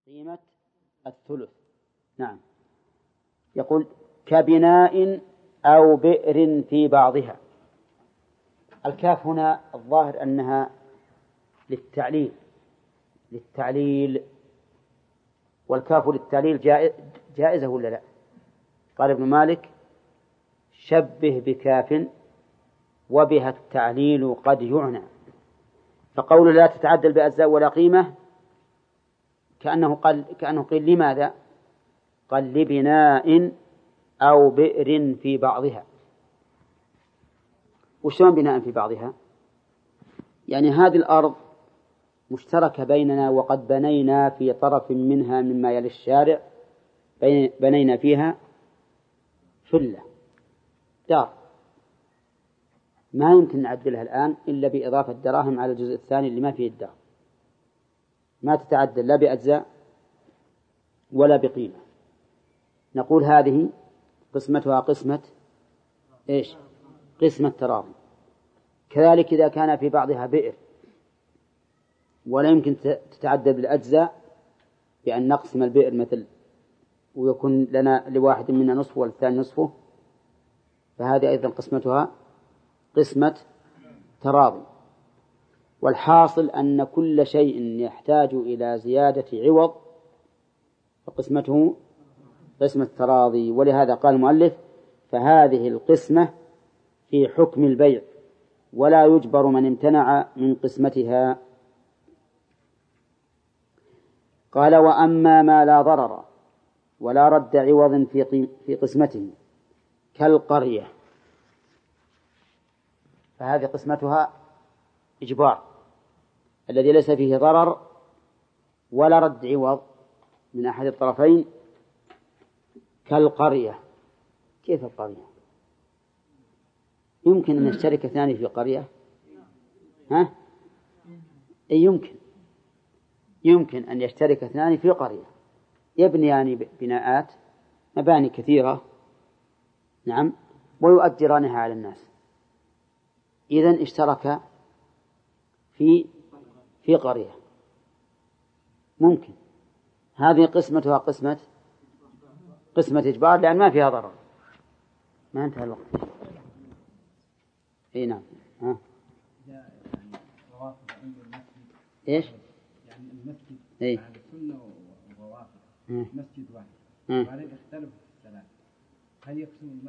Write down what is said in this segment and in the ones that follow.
قيمة الثلث. نعم. يقول كبناء أو بئر في بعضها. الكاف هنا الظاهر أنها للتعليل والكاف للتعليل جائزة ولا لا؟ قال ابن مالك شبه بكاف وبها التعليل قد يعنى. فقول لا تتعدل بأجزاء ولا قيمة كأنه قيل لماذا؟ قال لبناء أو بئر في بعضها. وشلون بناء في بعضها؟ يعني هذه الأرض مشتركة بيننا وقد بنينا في طرف منها مما يلي الشارع بنينا فيها فلة دار ما يمكن نعدلها الآن إلا بإضافة دراهم على الجزء الثاني اللي ما فيه الدار، ما تتعدل لا بأجزاء ولا بقيمة. نقول هذه قسمتها قسمة إيش؟ قسمة تراضي. كذلك إذا كان في بعضها بئر ولا يمكن تتعدل بالأجزاء بأن نقسم البئر مثل ويكون لنا لواحد منا نصفه والثاني نصفه، فهذه أيضا قسمتها قسمة تراضي. والحاصل أن كل شيء يحتاج إلى زيادة عوض فقسمته قسمة تراضي. ولهذا قال المؤلف فهذه القسمة في حكم البيع ولا يجبر من امتنع من قسمتها. قال وأما ما لا ضرر ولا رد عوض في قسمته كالقرية فهذه قسمتها إجبار الذي ليس فيه ضرر ولا رد عوض من أحد الطرفين. كالقرية، كيف القرية؟ يمكن أن يشترك اثنان في قرية؟ ها؟ يمكن أن يشترك اثنان في قرية يبنيان بناءات مباني كثيرة، نعم، ويؤجرانها على الناس. إذن اشترك في قرية، ممكن هذه قسمتها قسمة إجبار لأن ما فيها ضرر. ما انتهى الوقت. نعم. ها؟ إيش؟ يعني المسجد إيه؟ على السنة وروافض مسجد واحد وبعدين اختلفوا في الصلاة، هل يقسم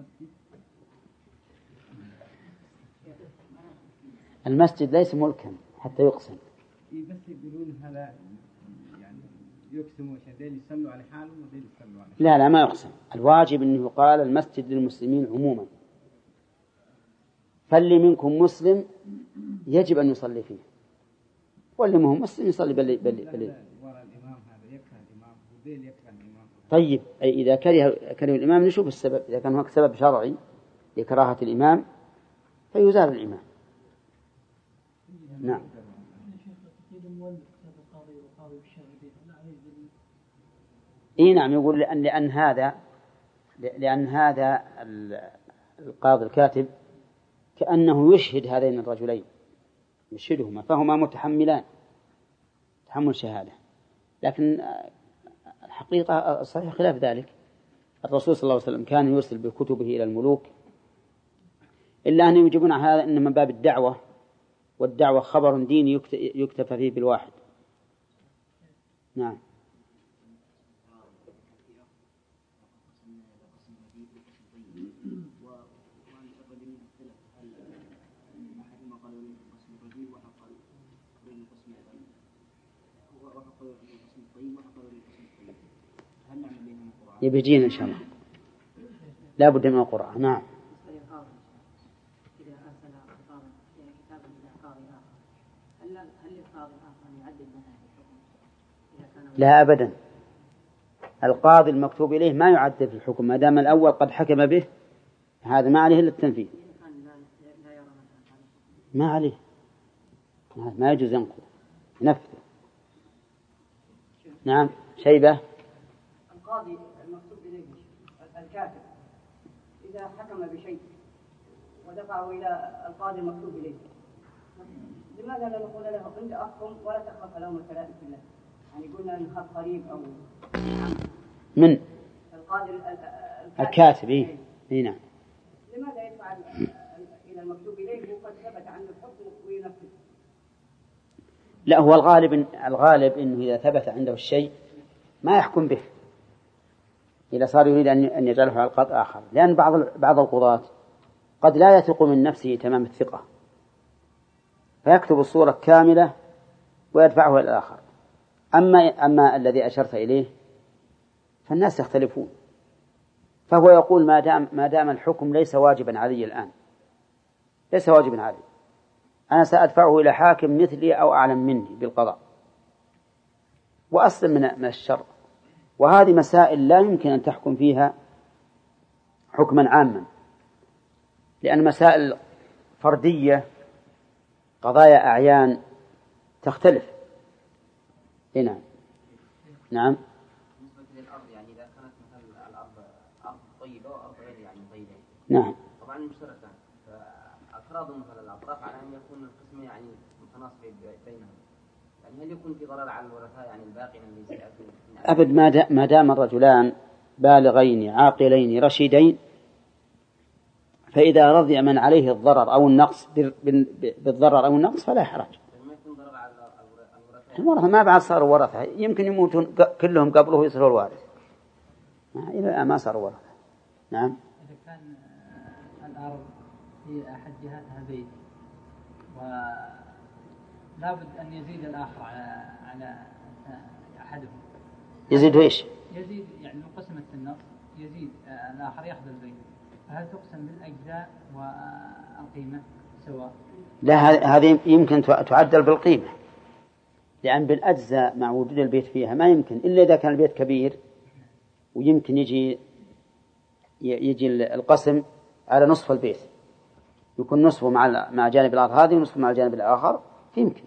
المسجد ليس ملكا حتى يقسم. بس يقولون هذا يعني يقسم وشدين يصلوا على حالهم ودين يصلوا على حالهم. لا ما يقسم. الواجب أنه يقال المسجد للمسلمين عموما، فاللي منكم مسلم يجب أن يصلي فيه، واللي ما هو مسلم يصلي بل وراء الإمام هذا يكره الإمام ودين يكره الإمام. طيب أي إذا كره الإمام نشوف السبب. إذا كان هناك سبب شرعي لكراهة الإمام فيزال الإمام. نعم. نعم يقول لأن هذا القاضي الكاتب كأنه يشهد هذين الرجلين، يشهدهما فهما متحملان تحمل شهادة، لكن الحقيقة الصحيح خلاف ذلك. الرسول صلى الله عليه وسلم كان يرسل بكتبه إلى الملوك، إلا أن يجيبون على هذا إن من باب الدعوة، والدعوة خبر ديني يكتفى فيه بالواحد. نعم. يبيجين إن شاء الله، لا بد من القرآن. نعم. لا أبدا، القاضي المكتوب إليه ما يعدل في الحكم ما دام الأول قد حكم به، هذا ما عليه إلا التنفيذ، ما عليه، ما يجوز ينفذ. نعم. شيبة. القاضي المكتوب إليه الكاتب إذا حكم بشيء ودفعه إلى القاضي المكتوب إليه، لماذا لا نقول له أنت أحكم ولا تخاف لومة لائم في الله؟ يعني قلنا إن خط قريب أو من القادر الكاتب. إيه نعم. لماذا يدفع إلى المكتوب إليه وقد ثبت عنه الحكم وينفذ؟ لا، هو الغالب إنه إذا ثبت عنده الشيء ما يحكم به إذا صار يريد أن يجعله على القاضي آخر، لأن بعض القضاة قد لا يثق من نفسه تمام الثقة فيكتب الصورة كاملة ويدفعه إلى الآخر. أما الذي أشرت إليه فالناس يختلفون، فهو يقول ما دام الحكم ليس واجبا علي الآن، ليس واجبا علي، أنا سأدفعه إلى حاكم مثلي أو أعلم مني بالقضاء، وأصل من الشر. وهذه مسائل لا يمكن أن تحكم فيها حكما عاما، لأن مسائل فردية قضايا أعيان تختلف. نعم. نعم. بالنسبة للأرض يعني إذا كانت مثلا الأرض أرض طيبة وأرض غير يعني طيبة، نعم، طبعا مشتركة، فأفراد مثلا الأطراف على أن يكون القسم يعني متناصف بينهم، يعني هل يكون في ضرر على الورثاء يعني الباقين اللي سيأتون؟ أبد ما دام الرجلان بالغين عاقلين رشيدين، فإذا رضي من عليه الضرر أو النقص بالضرر أو النقص فلا حرج. الورثة ما بعد صاروا ورثة، يمكن يموتون كلهم قبله ويصيروا الوارث، إذا ما صاروا ورثة. نعم. إذا كان الأرض في أحد جهاتها بيت ولا بد أن يزيد الآخر على أحدهم، يزيد إيش؟ يزيد يعني قسمة النص يزيد الآخر يأخذ البيت، فهل تقسم بالأجزاء والقيمة سواء؟ لا، هذه يمكن تعدل بالقيمة، لأن بالأجزاء مع وجود البيت فيها ما يمكن إلا إذا كان البيت كبير، ويمكن يجي القسم على نصف البيت، يكون نصفه مع جانب الأرض هذه ونصفه مع الجانب الآخر، يمكن.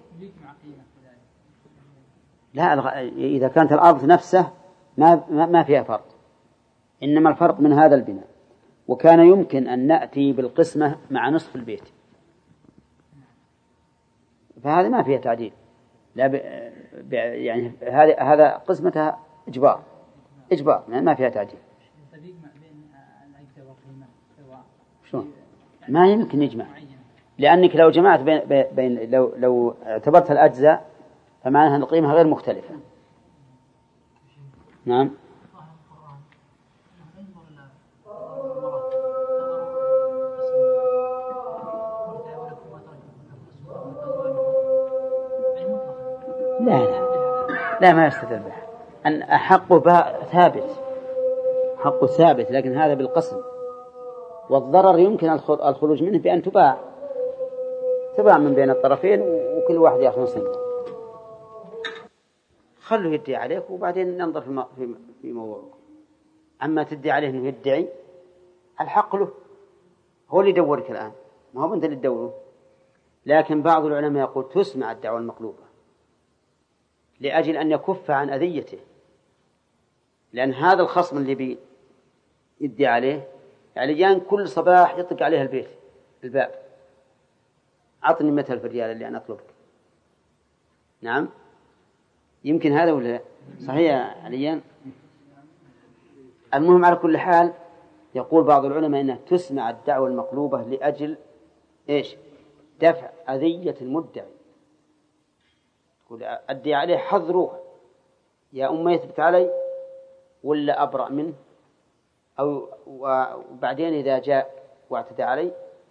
لا، إذا كانت الأرض نفسه ما فيها فرق، إنما الفرق من هذا البناء. وكان يمكن أن نأتي بالقسمة مع نصف البيت، فهذا ما فيها تعديل، لا يعني هذا قسمتها إجبار ما فيها تعديل. شلون؟ ما يمكن نجمع، لأنك لو جمعت بين لو اعتبرت الأجزاء فمعناها القيمة غير مختلفة. نعم. لا ما يستدل به، أن حقه ثابت، حقه ثابت، لكن هذا بالقسم. والضرر يمكن الخروج منه بأن تباع من بين الطرفين وكل واحد يأخذ نصيبه. خلوا يدعي عليك وبعدين ننظر في موضوعه. أما تدعي عليه أنه يدعي، الحق له، هو اللي يدورك الآن، ما هو أنت اللي تدوره. لكن بعض العلماء يقول تسمع الدعوة المقلوبة لأجل أن يكف عن أذيته، لأن هذا الخصم اللي يدعي عليه يعني جان كل صباح يطلق عليها الباب، أعطني مثل في الريال اللي أنا أطلبك. نعم، يمكن هذا ولا صحيح عليا. المهم على كل حال يقول بعض العلماء أنها تسمع الدعوة المقلوبة لأجل إيش؟ دفع أذية المدعي. تقول أدي عليه حذروه يا أمي يثبت علي ولا أبرأ منه، أو وبعدين إذا جاء واعتدى علي.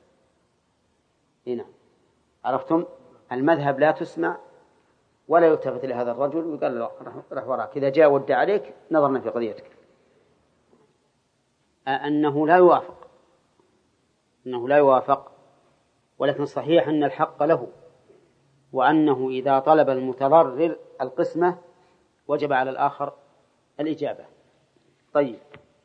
هنا عرفتم المذهب، لا تسمع ولا يلتفت لهذا الرجل ويقال له رح وراك، إذا جاء ودع عليك نظرنا في قضيتك. أنه لا يوافق، ولكن صحيح أن الحق له، وأنه إذا طلب المتضرر القسمة وجب على الآخر الإجابة. طيب،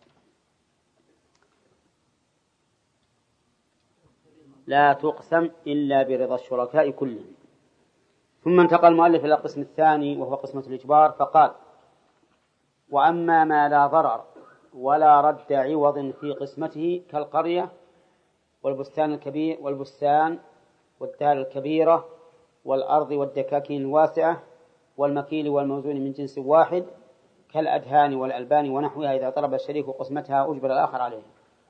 لا تقسم إلا برضا الشركاء كلهم. ثم انتقل المؤلف إلى القسم الثاني وهو قسمة الإجبار، فقال: وأما ما لا ضرر ولا رد عوض في قسمته كالقرية والبستان الكبير والدار الكبيرة والأرض والدكاكين الواسعة والمكيل والموزون من جنس واحد كالأدهان والألبان ونحوها إذا طلب الشريك قسمتها أجبر الآخر عليه.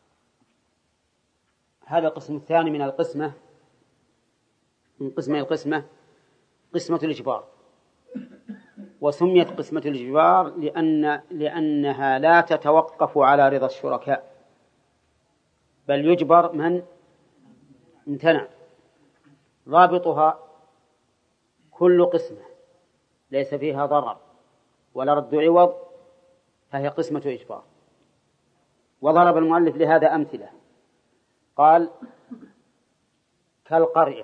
هذا القسم الثاني من القسمة، من قسمة القسمة، قسمة الإجبار. وسميت قسمة الإجبار لأنها لا تتوقف على رضا الشركاء، بل يجبر من امتنع. ضابطها كل قسمة ليس فيها ضرر ولا رد عوض فهي قسمة إجبار. وضرب المؤلف لهذا أمثلة، قال كالقرية.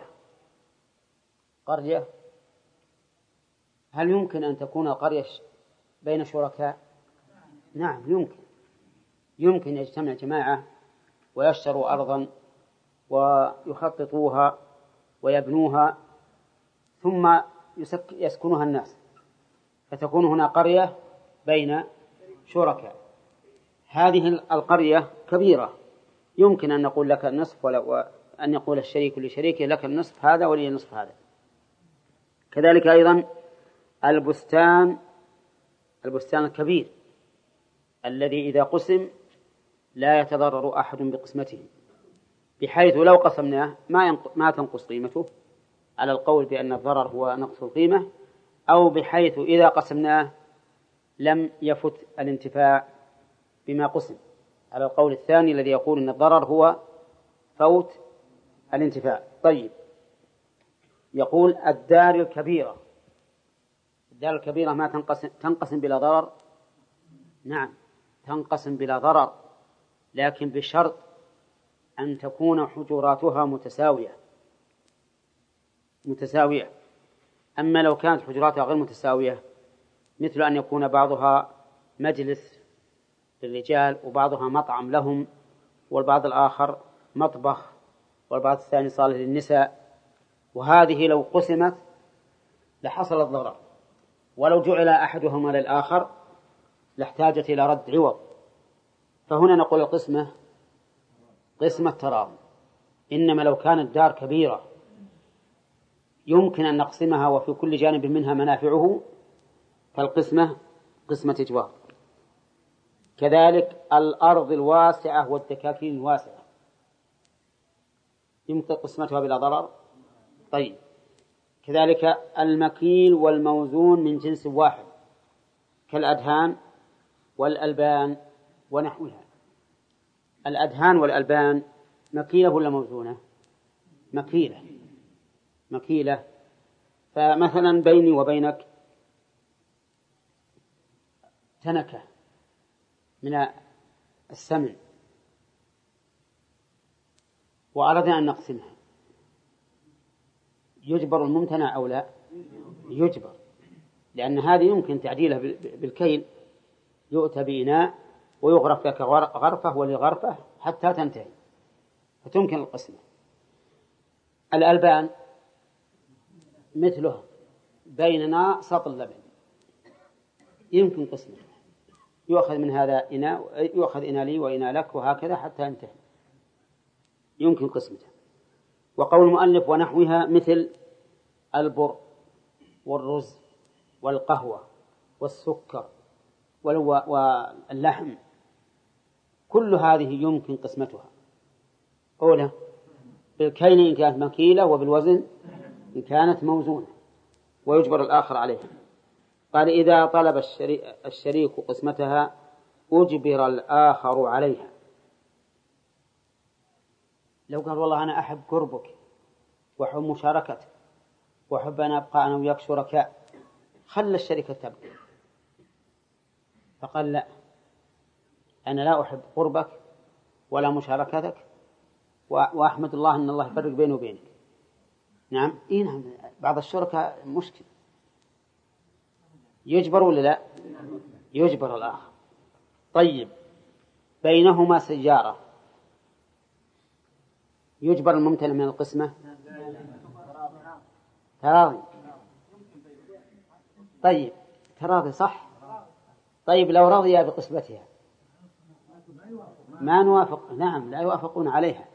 قرية، هل يمكن أن تكون القرية بين شركاء؟ نعم يمكن يجتمع جماعة ويشتروا أرضا ويخططوها ويبنوها ثم يسكنها الناس فتكون هنا قرية بين شركاء. هذه القرية كبيرة، يمكن أن نقول لك النصف وأن يقول الشريك لشريكه لك النصف هذا ولي النصف هذا. كذلك أيضا البستان الكبير الذي إذا قسم لا يتضرر أحد بقسمته، بحيث لو قسمناه ما تنقص قيمته على القول بأن الضرر هو نقص القيمة، أو بحيث إذا قسمناه لم يفت الانتفاع بما قسم على القول الثاني الذي يقول أن الضرر هو فوت الانتفاع. طيب، يقول الدار الكبيرة. الدار الكبيرة ما تنقسم بلا ضرر؟ نعم تنقسم بلا ضرر، لكن بشرط أن تكون حجراتها متساوية. أما لو كانت حجراتها غير متساوية، مثل أن يكون بعضها مجلس للرجال وبعضها مطعم لهم والبعض الآخر مطبخ والبعض الثاني صالة للنساء، وهذه لو قسمت لحصل الضرر، ولو جعل أحدهما للآخر لاحتاجت إلى رد عوض. فهنا نقول القسمة قسمة تراضي. إنما لو كانت دار كبيرة يمكن أن نقسمها وفي كل جانب منها منافعه فالقسمة قسمة إجبار. كذلك الأرض الواسعة والدكاكين الواسعة يمكن قسمتها بلا ضرر. طيب، كذلك المكيل والموزون من جنس واحد كالأدهان والألبان ونحوها. الأدهان والألبان مكيلة ولا موزونة؟ مكيلة. فمثلا بيني وبينك تنكة من السمن وأردنا أن نقسمها، يجبر الممتنع أو لا؟ يجبر، لأن هذه يمكن تعديلها بالكيل، يؤتى بإناء ويغرف لك غرفة ولغرفة حتى تنتهي فتمكن القسمة. الألبان مثله بيننا سطل لبن يمكن قسمه، يؤخذ من هذا إناء، يؤخذ إناء لي وإناء لك وهكذا حتى ينتهي، يمكن قسمته. وقول المؤلف ونحوها مثل البر والرز والقهوة والسكر واللحم، كل هذه يمكن قسمتها. أولا بالكيل إن كانت مكيلة، وبالوزن إن كانت موزونة، ويجبر الآخر عليها. قال إذا طلب الشريك قسمتها أجبر الآخر عليها. لو قال والله أنا أحب قربك وأحب مشاركتك وأحب أن أبقى أنا وياك شركاء، خلى الشركة تبقى. فقال لا، أنا لا أحب قربك ولا مشاركتك، وأحمد الله أن الله يفرق بيني وبينك. نعم نعم، بعض الشركاء مشكل، يجبر ولا لا؟ يجبر الآخر. طيب، بينهما سيارة يجبر الممتنع من القسمة؟ تراضي. طيب تراضي صح. طيب لو رضي بقسمتها ما نوافق؟ نعم لا يوافقون عليها،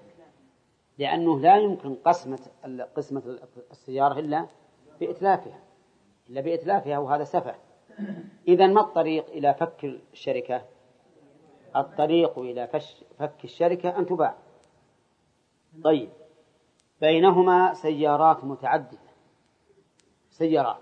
لأنه لا يمكن قسمة السيارة إلا بإتلافها. إلا بإتلافها، وهذا سفه. إذن ما الطريق إلى فك الشركة؟ الطريق إلى فك الشركة أن تباع. طيب، بينهما سيارات متعددة، سيارات،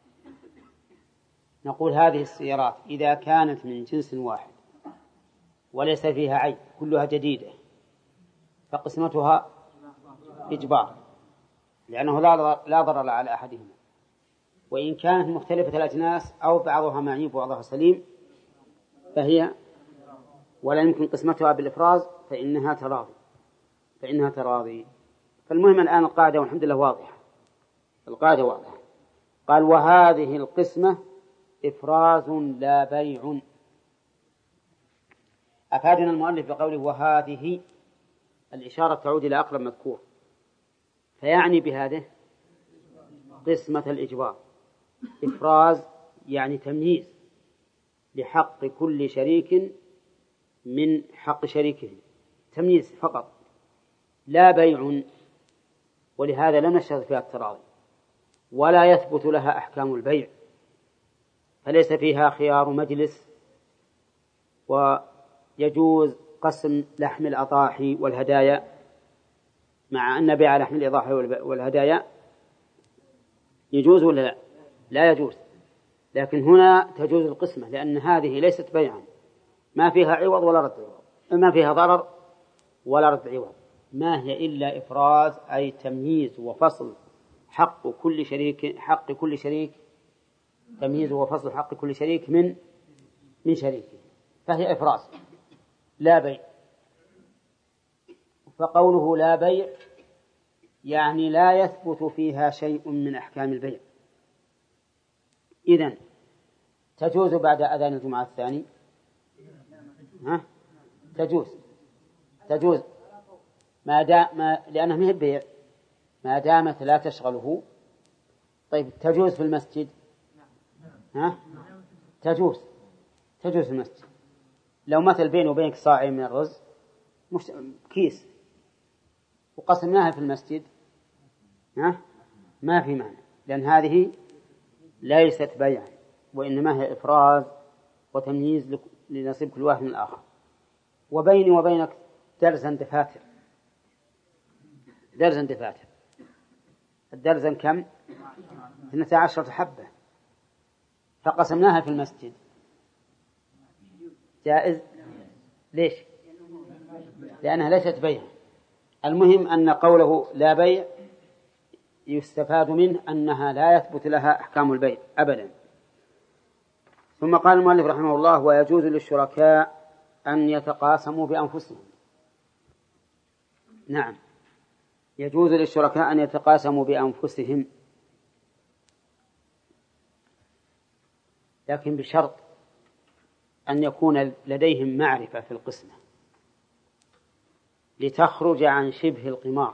نقول هذه السيارات إذا كانت من جنس واحد وليس فيها عيب، كلها جديدة، فقسمتها إجبار، لأنه لا ضرر على أحدهما. وإن كانت مختلفة الأجناس أو بعضها معيب وبعضها سليم فهي ولا يمكن قسمتها بالإفراز فإنها تراضي. فالمهم الآن القاعدة والحمد لله واضحة، القاعدة واضحة. قال وهذه القسمة إفراز لا بيع. أفادنا المؤلف بقوله وهذه، الإشارة تعود إلى أقرب مذكور، فيعني بهذه قسمة الإجبار. إفراز يعني تمييز لحق كل شريك من حق شريكه، تمييز فقط، لا بيع. ولهذا لم نشترط فيها التراضي، ولا يثبت لها أحكام البيع، فليس فيها خيار مجلس، ويجوز قسم لحم الأضاحي والهدايا، مع أن بيع لحم الأضاحي والهدايا يجوز ولا لا؟ لا يجوز. لكن هنا تجوز القسمة، لأن هذه ليست بيعا، ما فيها عوض ولا رد عوض، ما فيها ضرر ولا رد عوض، ما هي إلا إفراز، أي تمييز وفصل حق كل شريك، تمييز وفصل حق كل شريك من شريكه، فهي إفراز لا بيع. فقوله لا بيع يعني لا يثبت فيها شيء من أحكام البيع. إذن تجوز بعد أذان الجمعة الثاني، تجوز لأنها ما هي بيع ما دامت لا تشغله. طيب تجوز في المسجد؟ تجوز في المسجد. لو مثل بيني وبينك صاع من الرز كيس وقسمناها في المسجد ما في معنى، لأن هذه ليست بيعا، وإنما هي إفراز وتمييز لنصيب كل واحد من الآخر. وبيني وبينك درزن دفاتر، الدرزن كم؟ 12 حبة، فقسمناها في المسجد، جائز. ليش؟ لأنها ليست بيع. المهم أن قوله لا بيع يستفاد منه أنها لا يثبت لها أحكام البيع أبدا. ثم قال المؤلف رحمه الله ويجوز للشركاء أن يتقاسموا بأنفسهم. نعم، يجوز للشركاء أن يتقاسموا بأنفسهم، لكن بشرط أن يكون لديهم معرفة في القسمة لتخرج عن شبه القمار.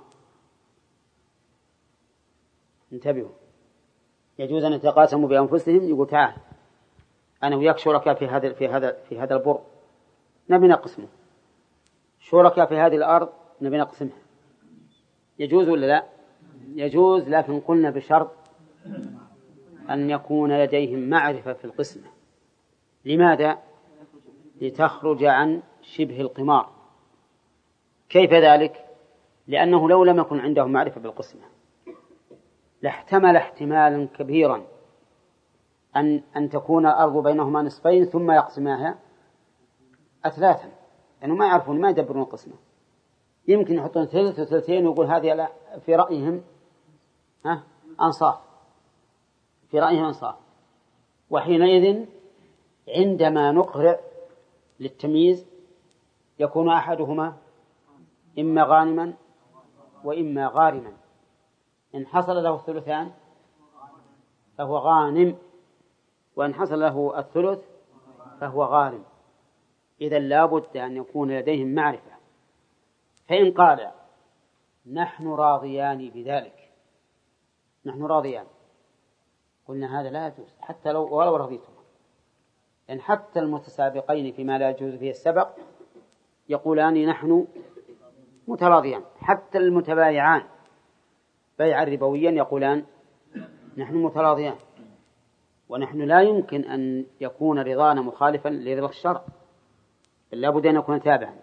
انتبهوا، يجوز أن يتقاسموا بأنفسهم، يقول تعال أنا وياك شركاء في هذا البر نبي نقسمه، شركاء في هذه الأرض نبي نقسمها، يجوز ولا لا؟ يجوز، لكن قلنا بشرط أن يكون لديهم معرفة في القسمة. لماذا؟ لتخرج عن شبه القمار. كيف ذلك؟ لأنه لو لم يكن عندهم معرفة بالقسمة لاحتمل احتمالا كبيرا أن تكون الأرض بينهما نصفين ثم يقسماها أثلاثا، لأنه ما يعرفون، ما يدبرون القسمة. يمكن يحطون ثلث وثلثين ويقول هذه في رأيهم أنصاف، في رأيهم أنصاف. وحينئذ عندما نقرع للتمييز يكون أحدهما إما غانما وإما غارما. إن حصل له الثلثان فهو غانم، وإن حصل له الثلث فهو غارم. إذن لا بد أن يكون لديهم معرفة. فإن قال نحن راضيان بذلك، نحن راضيان، قلنا هذا لا يجوز حتى ولو رضيتم، لأن حتى المتسابقين فيما لا يجوز فيه السبق يقولان نحن متراضيان، حتى المتبايعان بيعا ربويا يقولان نحن متراضيان. ونحن لا يمكن أن يكون رضانا مخالفا لرضا الشرع، بل لا بد أن يكون تابعا.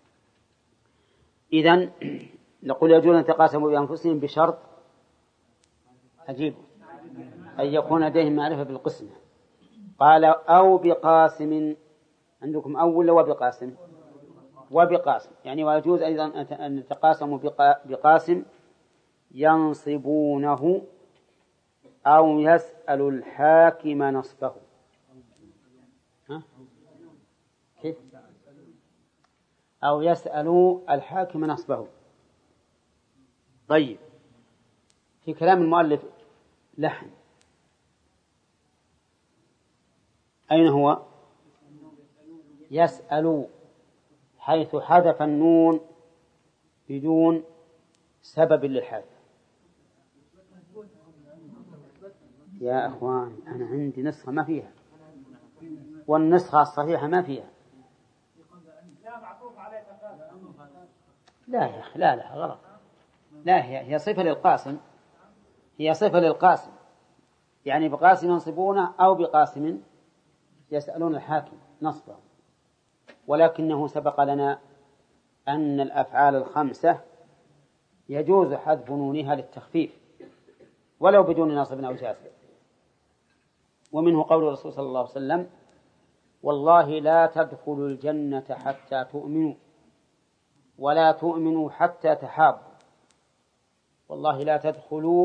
إذن نقول يجوز أن يتقاسموا بأنفسهم بشرط عجيب أن يكون لديهم معرفة بالقسمة. قال أو بقاسم، عندكم أول وبقاسم، وبقاسم يعني ويجوز أيضا أن يتقاسموا بقاسم ينصبونه أو يسأل الحاكم نصبه. ها؟ كيف؟ أو يسأل الحاكم نصبه. طيب، في كلام المؤلف لحن، أين هو؟ يسأل، حيث حذف النون بدون سبب للحذف. يا أخوان أنا عندي نسخة ما فيها، والنسخة الصحيحة ما فيها. لا يا أخي، لا غلط. لا، هي صفة للقاسم، هي صفة للقاسم، يعني بقاسم ينصبونه أو بقاسم يسألون الحاكم نصبه. ولكنه سبق لنا أن الأفعال الخمسة يجوز حذف نونها للتخفيف ولو بدون نصب أو جازم. ومنه قول الرسول صلى الله عليه وسلم: والله لا تدخلوا الجنة حتى تؤمنوا ولا تؤمنوا حتى تحابوا. والله لا تدخلوا،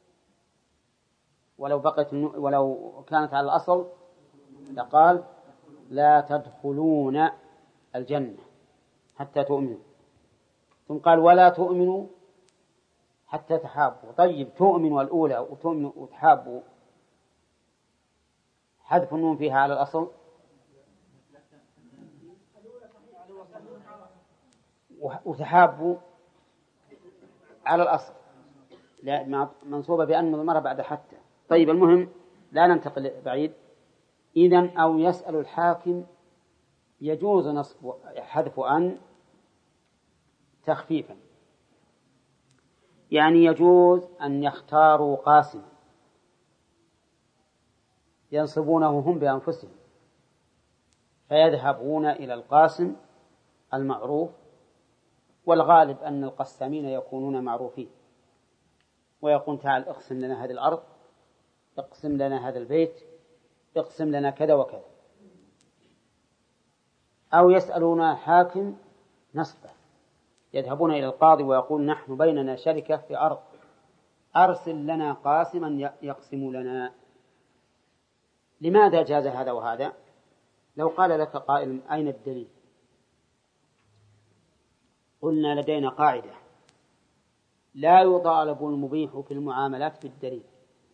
ولو كانت على الأصل لقال لا تدخلون الجنة حتى تؤمنوا، ثم قال ولا تؤمنوا حتى تحابوا. طيب، تؤمنوا الأولى وتؤمنوا وتحابوا، حذف النون فيها على الأصل، وتحابوا على الأصل لا منصوبة بأن مضمرة بعد حتى. طيب، المهم لا ننتقل بعيد. إذن أو يسأل الحاكم يجوز نصب حذف أن تخفيفا، يعني يجوز أن يختاروا قاسم ينصبونه هم بأنفسهم، فيذهبون إلى القاسم المعروف، والغالب أن القسامين يكونون معروفين، ويقول: تعال اقسم لنا هذه الأرض، اقسم لنا هذا البيت، اقسم لنا كذا وكذا. أو يسألون حاكم نصبه، يذهبون إلى القاضي ويقول: نحن بيننا شركة في أرض، أرسل لنا قاسما يقسم لنا. لماذا جاز هذا وهذا؟ لو قال لك قائل: أين الدليل؟ قلنا لدينا قاعدة: لا يطالب المبيح في المعاملات بالدليل.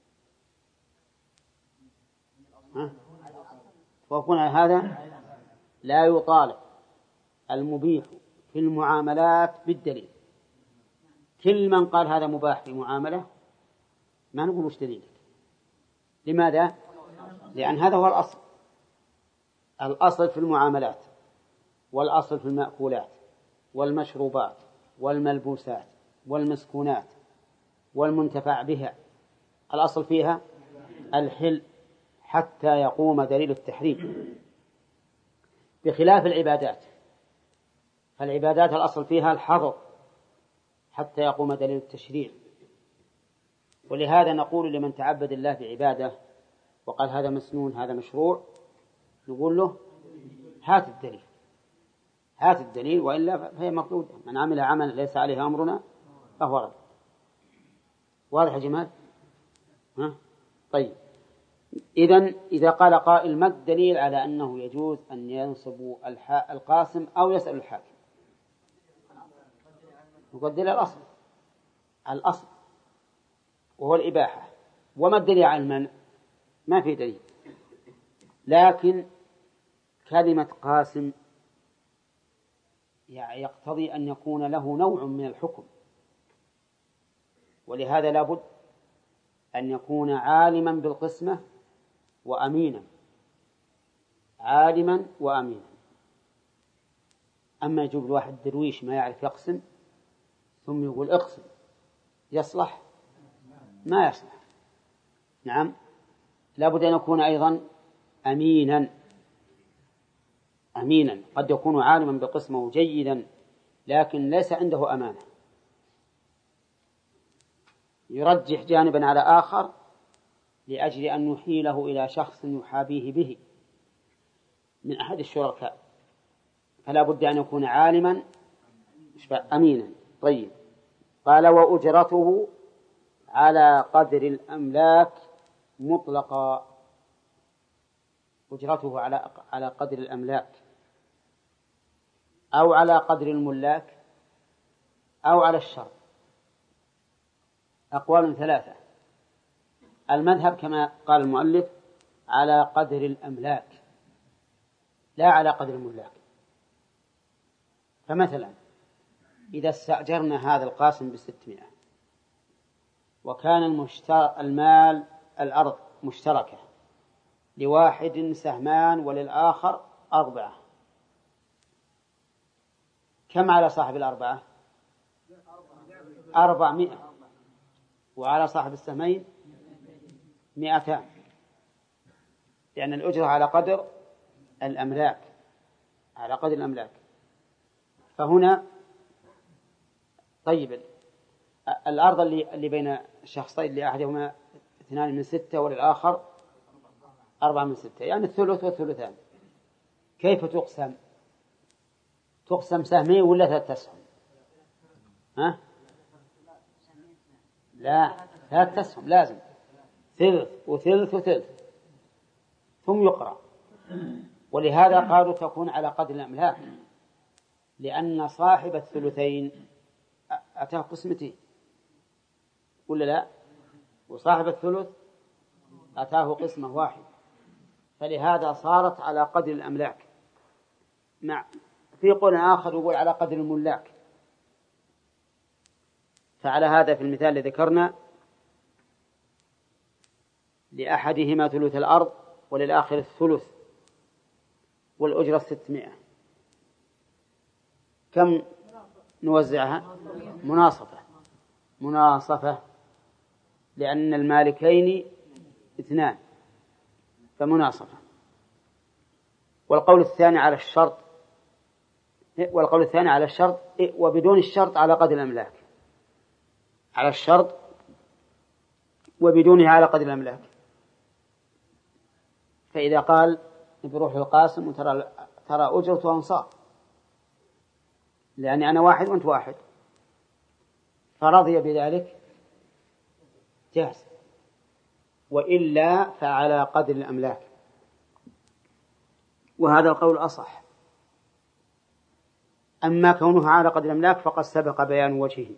وقلنا هذا لا يطالب المبيح في المعاملات بالدليل. كل من قال هذا مباح في معاملة ما نقول وش دليلك. لماذا؟ لأن هذا هو الأصل. الأصل في المعاملات، والأصل في المأكولات والمشروبات والملبوسات والمسكونات والمنتفع بها، الأصل فيها الحل حتى يقوم دليل التحريم، بخلاف العبادات. فالعبادات الأصل فيها الحظر حتى يقوم دليل التشريع. ولهذا نقول لمن تعبد الله بعبادة وقال هذا مسنون هذا مشروع، نقول له: هات الدليل، هات الدليل، وإلا فهي مردودة. من عمل عملا ليس عليه أمرنا فهو رد. واضح يا جماعة؟ طيب، إذا قال قائل: ما الدليل على أنه يجوز أن ينصب القاسم أو يسأل الحاكم؟ نقدر الأصل وهو الإباحة. وما الدليل على المنع؟ ما في دليل. لكن كلمة قاسم يقتضي أن يكون له نوع من الحكم، ولهذا لابد أن يكون عالما بالقسمة وأمينا، عالما وأمينا. أما يجيب الواحد درويش ما يعرف يقسم ثم يقول اقسم، يصلح؟ ما يصلح. نعم، لا بد أن يكون أيضا أمينا. قد يكون عالما بقسمه جيدا لكن ليس عنده أمانة، يرجح جانبا على آخر لأجل أن نحيله إلى شخص يحابيه به من أحد الشركاء، فلا بد أن يكون عالما أمينا. طيب، قال وأجرته على قدر الأملاك مطلقا. أجرته على قدر الأملاك أو على قدر الملاك أو على الشرط. أقوال ثلاثة. المذهب كما قال المؤلف على قدر الأملاك لا على قدر الملاك. فمثلا إذا استأجرنا هذا القاسم ب600 وكان الأرض مشتركة، لواحد سهمان وللآخر 4، كم على صاحب 4؟ 400، وعلى صاحب السهمين 200، لأن الأجرة على قدر الأملاك، على قدر الأملاك. فهنا طيب الأرض اللي بين الشخصين لأحدهما 2/6 وللآخر 4/6، يعني الثلث والثلثان. كيف تقسم؟ تقسم سهمين ولا 3 أسهم؟ ها؟ لا، 3 أسهم لازم، ثلث وثلث وثلث ثم يقرأ. ولهذا قالوا تكون على قدر الأملاك، لأن صاحب الثلثين أتاه قسمتين ولا لا؟ وصاحب الثلث أتاه قسمة واحد، فلهذا صارت على قدر الأملاك. في قول آخر يقول على قدر الملاك. فعلى هذا في المثال الذي ذكرنا لأحدهما ثلث الأرض وللآخر الثلث والأجرة 600، كم نوزعها؟ مناصفة، لأن المالكين 2 فمناصفة. والقول الثاني على الشرط، وبدون الشرط على قدر الأملاك، على الشرط وبدونه على قدر الأملاك. فإذا قال بروح القاسم وترى أجرة أنصاف، لأني أنا واحد وأنت واحد، فرضي بذلك جاز، وإلا فعلى قدر الأملاك. وهذا القول أصح. أما كونها على قدر الأملاك فقد سبق بيان وجهه،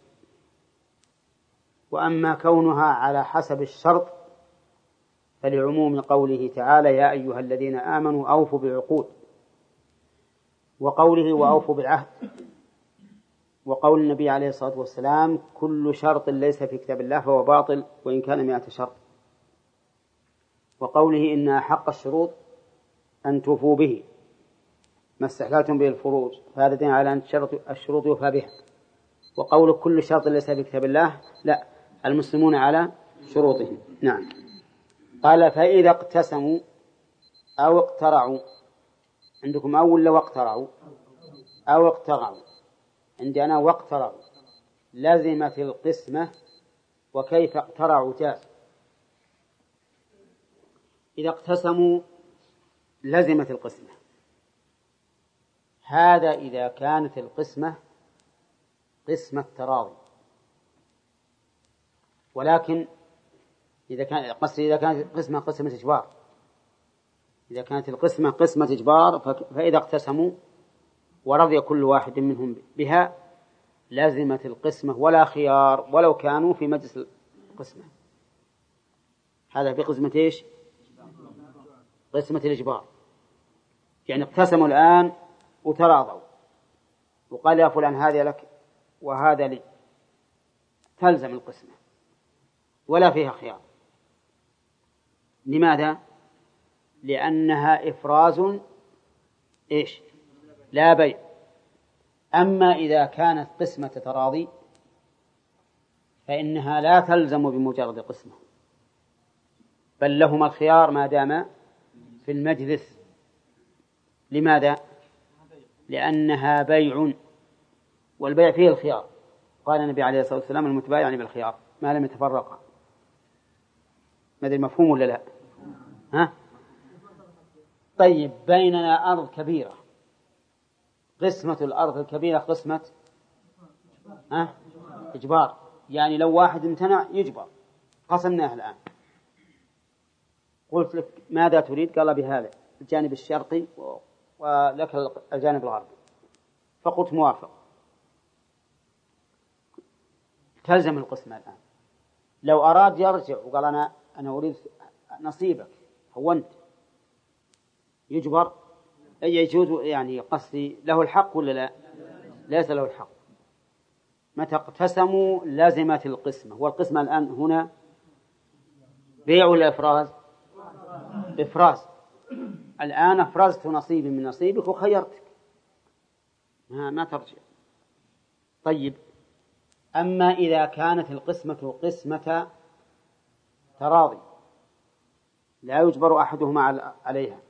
وأما كونها على حسب الشرط فلعموم قوله تعالى يا أيها الذين آمنوا أوفوا بالعقود، وقوله وأوفوا بالعهد، وقول النبي عليه الصلاة والسلام كل شرط ليس في كتاب الله فهو باطل وإن كان 100 شرط، وقوله إن أحق الشروط أن توفوا به ما استحللتم به الفروج، فهذا دين على أن الشروط يوفى بها. وقول كل شرط ليس في كتاب الله لا، المسلمون على شروطهم. نعم. قال فإذا اقتسموا أو اقترعوا، عندكم أول لو اقترعوا أو اقترعوا، عندنا واقترعوا لزمت القسمة، وكيف اقترعوا جاز. إذا اقتسموا لزمت القسمة، هذا إذا كانت القسمة قسمة تراضي. ولكن إذا كانت القسمة قسمة إجبار، إذا كانت القسمة قسمة إجبار فإذا اقتسموا ورضي كل واحد منهم بها لازمت القسمة ولا خيار ولو كانوا في مجلس القسمة. هذا في قسمة إيش؟ قسمة الإجبار. يعني اقتسموا الآن وتراضوا وقال يا فلان هذا لك وهذا لي، تلزم القسمة ولا فيها خيار. لماذا؟ لأنها إفراز إيش؟ لا بيع. أما إذا كانت قسمة تراضي فإنها لا تلزم بمجرد قسمة، بل لهما الخيار ما دام في المجلس. لماذا؟ لأنها بيع، والبيع فيه الخيار. قال النبي عليه الصلاة والسلام المتبايعان بالخيار ما لم يتفرقا. ما أدري مفهوم ولا لا؟ ها؟ طيب، بيننا أرض كبيرة، قسمة الأرض الكبيرة قسمة إجبار، يعني لو واحد امتنع يجبر. قسمناه الآن، قلت لك ماذا تريد؟ قال بهذا الجانب الشرقي ولك الجانب الغربي، فقلت موافق. تلزم القسمة الآن. لو أراد يرجع وقال أنا أريد نصيبك هونت، يجبر؟ يجوز؟ يعني قصدي له الحق ولا لا؟ ليس له الحق. متى اقتسموا لازمت القسمة. والقسمة الآن هنا بيع ولا إفراز؟ إفراز. الآن أفرزت نصيبي من نصيبك وخيرتك، ما ترجع. طيب، أما إذا كانت القسمة قسمة تراضي لا يجبر أحدهما عليها،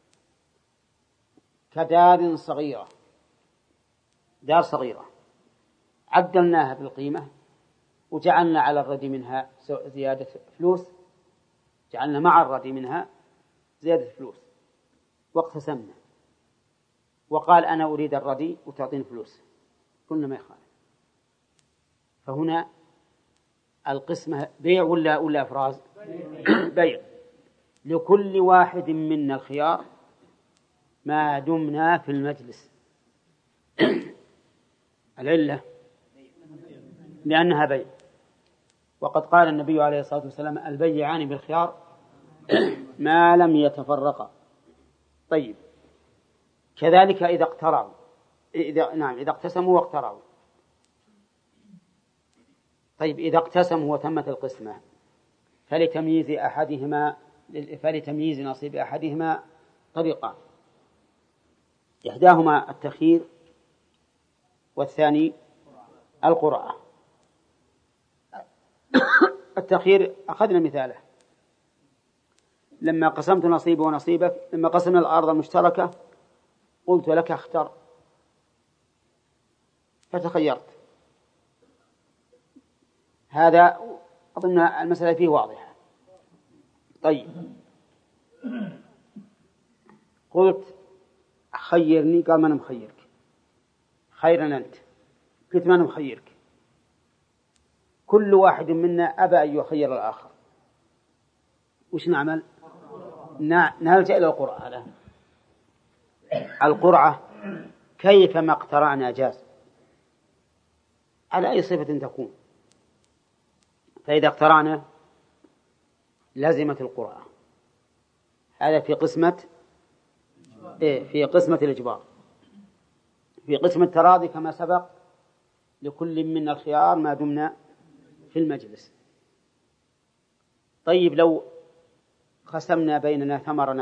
كدار صغيرة، دار صغيرة عدلناها بالقيمة وجعلنا على الردي منها زيادة فلوس، جعلنا مع الردي منها زيادة فلوس، واقتسمنا، وقال أنا أريد الردي وتعطيني فلوس، قلنا ما يخالف. فهنا القسمة بيع ولا إفراز؟ بيع. لكل واحد منا الخيار ما دمنا في المجلس. العلة لأنها بيع، وقد قال النبي عليه الصلاة والسلام البيعان بالخيار ما لم يتفرقا. طيب، كذلك إذا اقترعوا، إذا اقتسموا واقترعوا. طيب، إذا اقتسموا وتمت القسمة فلتمييز نصيب أحدهما طريقان، إحداهما التخيير والثاني القرعة. التخيير أخذنا مثاله لما قسمت نصيبي ونصيبك، لما قسمنا الأرض المشتركة قلت لك اختر فتخيرت. هذا أظن المسألة فيه واضحة. طيب، قلت خيرني، قال ما أنا مخيرك، خيرا أنت. قلت ما أنا مخيرك. كل واحد منا أبى أن يخير الآخر، وش نعمل؟ نلجأ إلى القرعة الآن. القرعة كيفما اقترعنا جاز على أي صفة تكون. فإذا اقترعنا لازمت القرعة. هذا في قسمة في قسمة الإجبار. في قسمة التراضي كما سبق لكل من الخيار ما دمنا في المجلس. طيب، لو قسمنا بيننا ثمر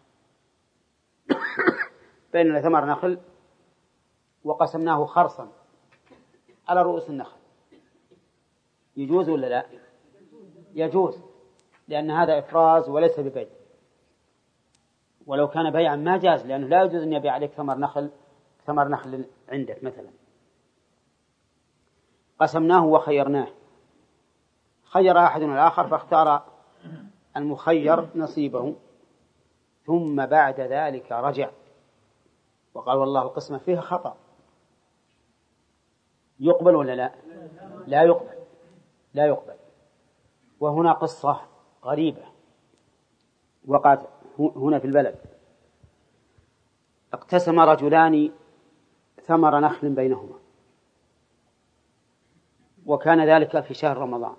نخل وقسمناه خرصا على رؤوس النخل، يجوز ولا لا؟ يجوز، لأن هذا إفراز وليس ببيع. ولو كان بيعا ما جاز، لأنه لا يجوز أن يبيع عليك ثمر نخل عندك مثلا. قسمناه وخيرناه، خير أحدنا الآخر فاختار المخير نصيبه، ثم بعد ذلك رجع وقال والله القسمة فيها خطأ، يقبل ولا لا؟ لا يقبل. وهنا قصة غريبة وقعت هنا في البلد. اقتسم رجلان ثمر نخل بينهما، وكان ذلك في شهر رمضان.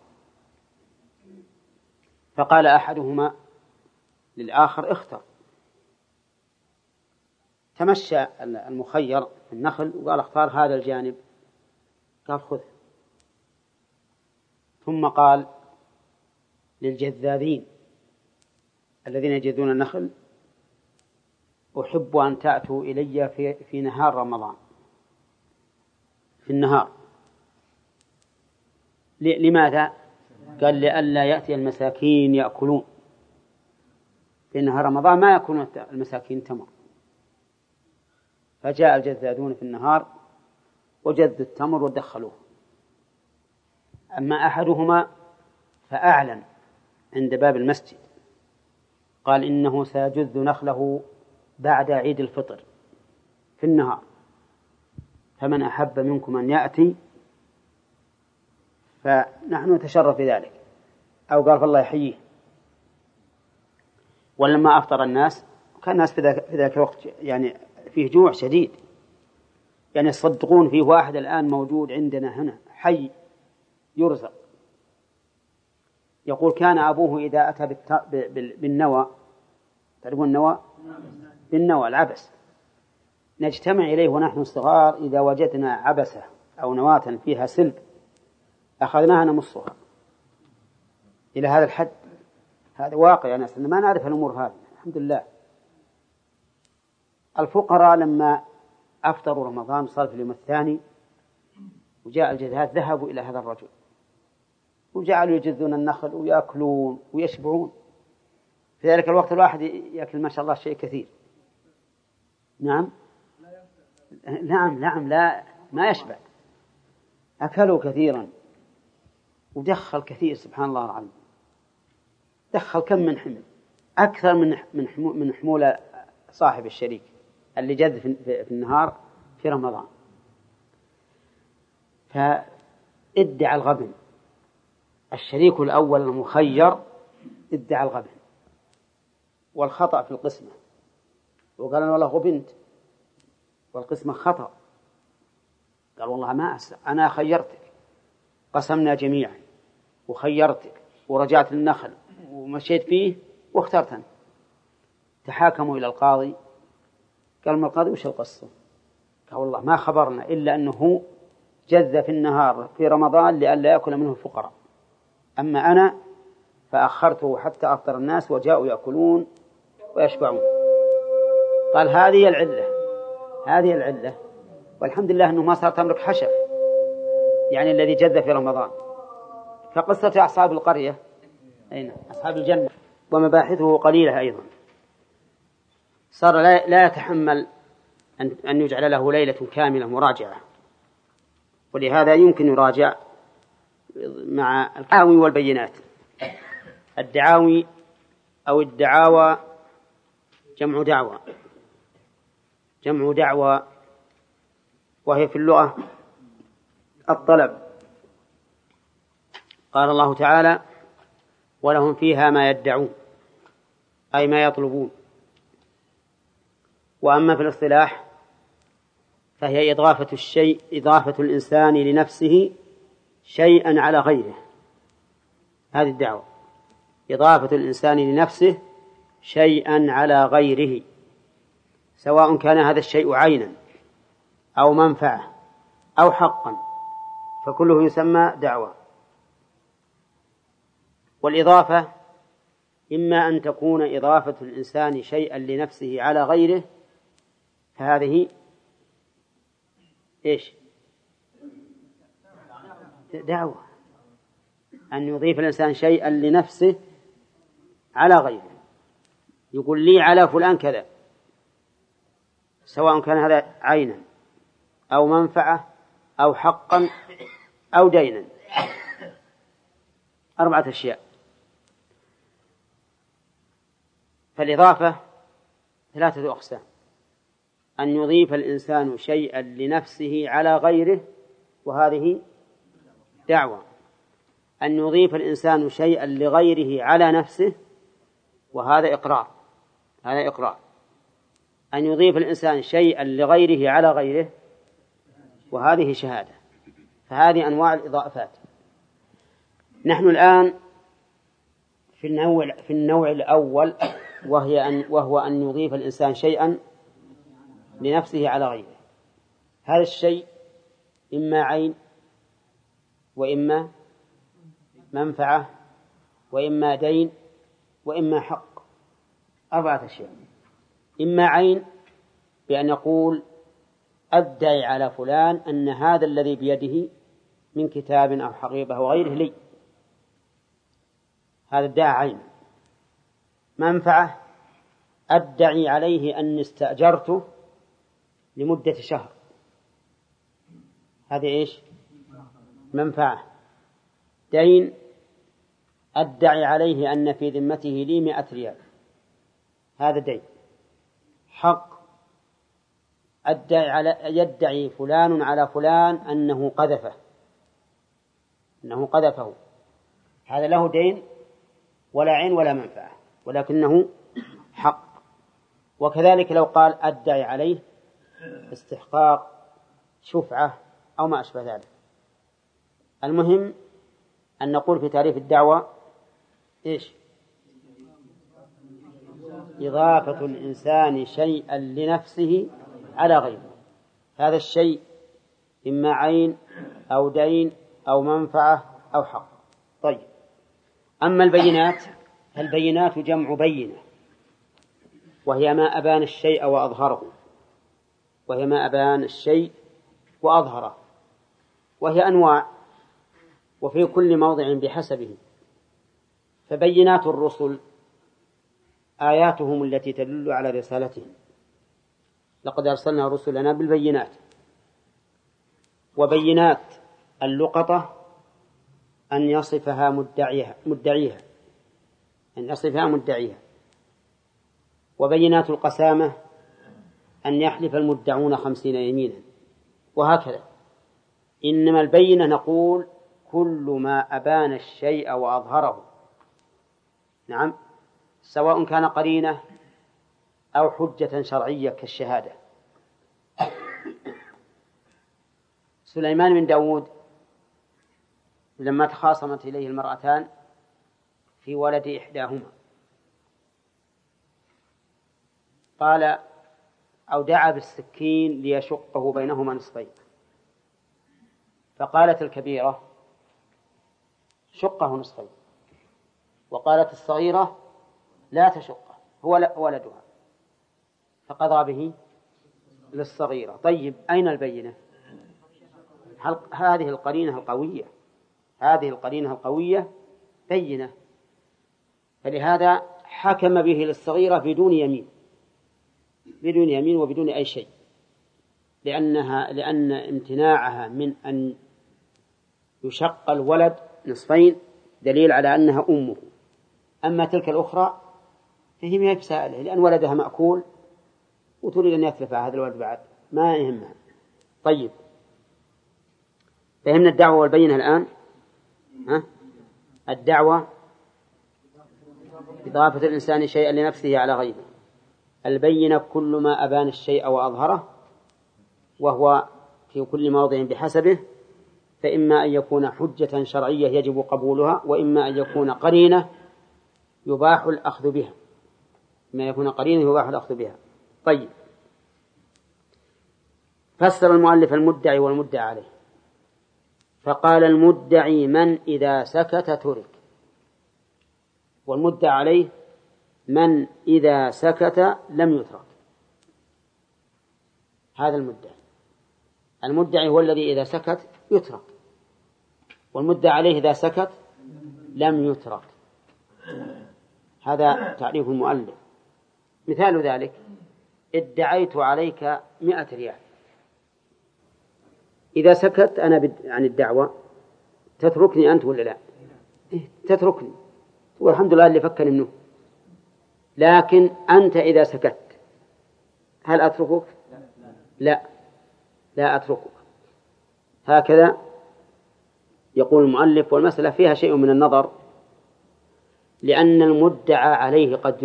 فقال أحدهما للآخر اختر. تمشى المخير في النخل وقال اختار هذا الجانب، قال خذ. ثم قال للجذاذين الذين يجذون النخل أحب أن تأتوا إلي في نهار رمضان، في النهار. لماذا؟ قال لئلا يأتي المساكين يأكلون في نهار رمضان ما يكون المساكين تمر، فجاء الجذاذون في النهار وجذوا التمر ودخلوه. أما أحدهما فأعلن عند باب المسجد قال إنه سيجذ نخله بعد عيد الفطر في النهار، فمن أحب منكم أن يأتي، فنحن نتشرف بذلك، أو قال فالله يحييه. ولما أفطر الناس، كان الناس في ذاك الوقت يعني فيه جوع شديد، يعني يصدقون فيه واحد الآن موجود عندنا هنا حي يرزق، يقول كان أبوه إذا أتى بالنوى، تعرفون النوى؟ بالنوى العبس، نجتمع إليه ونحن صغار، إذا وجدنا عبسة أو نواة فيها سلب أخذناها نمصها إلى هذا الحد. هذا واقع يا ناس، ما نعرف الأمور هذه الحمد لله. الفقراء لما أفطروا رمضان صار في اليوم الثاني وجاء الجذاذ ذهبوا إلى هذا الرجل وجعلوا يجذون النخل ويأكلون ويشبعون. في ذلك الوقت الواحد يأكل ما شاء الله شيء كثير. نعم لا ما يشبع، أكلوا كثيرا ودخل كثير، سبحان الله العظيم، دخل كم من حمل، أكثر من حمول صاحب الشريك اللي جذ في النهار في رمضان. فادعى الغبن، الشريك الأول المخير ادعى الغبن والخطأ في القسمة، وقال أنا والله غبنت والقسمة خطأ. قال والله ما أسرع، أنا خيرتك، قسمنا جميعا وخيرتك ورجعت للنخل ومشيت فيه واخترتني. تحاكموا إلى القاضي، قال ما القاضي وش القصة؟ قال والله ما خبرنا إلا أنه جذ في النهار في رمضان لئلا يأكل منه الفقراء، أما أنا فأخرته حتى أفطر الناس وجاءوا يأكلون ويشبعون. قال هذه العلة، والحمد لله أنه ما صار تملك حشف، يعني الذي جذ في رمضان، كقصة أصحاب القرية، أين أصحاب الجنة، ومباحثه قليلة أيضا. صار لا يتحمل أن يجعل له ليلة كاملة مراجعة، ولهذا يمكن يراجع مع الدعاوي والبينات. الدعاوي أو الدعاوى جمع دعوى، وهي في اللغة الطلب. قال الله تعالى ولهم فيها ما يدعون، أي ما يطلبون. وأما في الاصطلاح فهي إضافة الإنسان لنفسه شيئا على غيره. هذه الدعوة إضافة الإنسان لنفسه شيئا على غيره، سواء كان هذا الشيء عينا أو منفعة أو حقا، فكله يسمى دعوة. والإضافة إما أن تكون إضافة الإنسان شيئا لنفسه على غيره، فهذه إيش؟ دعوة، أن يضيف الإنسان شيئا لنفسه على غيره، يقول لي على فلان كذا، سواء كان هذا عينا أو منفعة أو حقا أو دينا، 4 أشياء. فالإضافة 3 أقسام: أن يضيف الإنسان شيئا لنفسه على غيره، وهذه دعوة. أن يضيف الإنسان شيئا لغيره على نفسه، وهذا إقرار. أن يضيف الإنسان شيئا لغيره على غيره، وهذه شهادة. فهذه أنواع الإضافات. نحن الآن في النوع الأول، وهو أن يضيف الإنسان شيئا لنفسه على غيره. هذا الشيء إما عين، وإما منفعة، وإما دين، وإما حق. 4 أشياء. إما عين بأن يقول أدعي على فلان أن هذا الذي بيده من كتاب أو حقيبة أو غيره لي، هذا ادعاء عين. منفعة أدعي عليه أني استأجرته لمدة شهر، هذه إيش؟ منفعة. دين أدعي عليه أن في ذمته لي 100 ريال، هذا دين. حق يدعي فلان على فلان أنه قذفه، هذا له دين ولا عين ولا منفعة، ولكنه حق. وكذلك لو قال أدعي عليه استحقاق شفعة أو ما أشبه ذلك. المهم أن نقول في تعريف الدعوة إيش؟ إضافة الإنسان شيئا لنفسه على غيره، هذا الشيء إما عين أو دين أو منفعة أو حق. طيب، أما البينات، فالبينات جمع بينة، وهي ما أبان الشيء وأظهره، وهي أنواع، وفي كل موضع بحسبه. فبينات الرسل آياتهم التي تدل على رسالتهم، لقد أرسلنا رسلنا بالبينات. وبينات اللقطة أن يصفها مدعيها. وبينات القسامة أن يحلف المدعون 50 يمينا، وهكذا. إنما البينة نقول كل ما أبان الشيء وأظهره، نعم، سواء كان قرينة أو حجة شرعية كالشهادة. سليمان بن داود لما تخاصمت إليه المرأتان في ولد إحداهما قال أو دعا بالسكين ليشقه بينهما نصفين، فقالت الكبيرة شقه نصفين، وقالت الصغيرة لا تشقه هو ولدها، فقضى به للصغيرة. طيب، أين البينة؟ هذه القرينة القوية بينة، فلهذا حكم به للصغيرة بدون يمين وبدون أي شيء، لأن امتناعها من أن يشق الولد نصفين دليل على أنها أمه. أما تلك الأخرى فهي ما بسائلة، لأن ولدها مأكول وتريد أن يتلف هذا الولد بعد، ما يهمها. طيب، فهمنا الدعوة والبينة الآن. الدعوة إضافة الإنسان شيئا لنفسه على غيره. البينة كل ما أبان الشيء وأظهره، وهو في كل موضع بحسبه، فإما أن يكون حجة شرعية يجب قبولها، وإما أن يكون قرينة يباح الأخذ بها. طيب، فسر المؤلف المدعي والمدعى عليه، فقال المدعي من إذا سكت ترك، والمدعى عليه من إذا سكت لم يترك. هذا المدعي هو الذي إذا سكت يترك، والمدعى عليه إذا سكت لم يترك. هذا تعريف المؤلف. مثال ذلك: ادعيت عليك 100 ريال، إذا سكت أنا عن الدعوة تتركني أنت ولا لا؟ تتركني، والحمد لله اللي فكني منه. لكن أنت إذا سكت هل أتركك؟ لا أتركك. هكذا يقول المؤلف، والمسألة فيها شيء من النظر، لأن المدعى عليه قد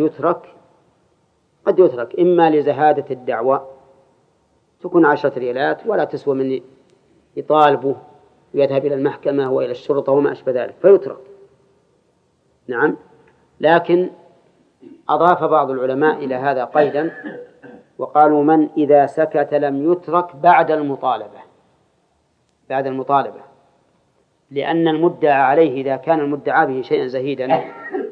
يترك إما لزهادة الدعوة، تكون 10 ريالات ولا تسوى من يطالبه ويذهب إلى المحكمة وإلى الشرطة وما أشبه ذلك فيترك. نعم، لكن أضاف بعض العلماء إلى هذا قيدا، وقالوا من إذا سكت لم يترك بعد المطالبة، لأن المدعى عليه إذا كان المدعى به شيئا زهيدا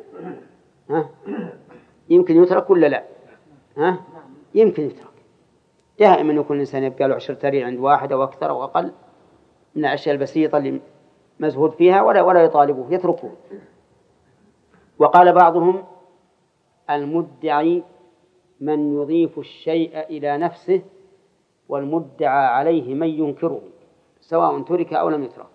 يمكن يترك ولا لا؟ يمكن يترك. دائما يكون الإنسان يبقى له 10 ريال عند واحد أو أكثر أو أقل من الأشياء البسيطة اللي مزهود فيها ولا يطالبه، يتركه. وقال بعضهم المدعي من يضيف الشيء إلى نفسه والمدعى عليه من ينكره سواء ترك أو لم يترك.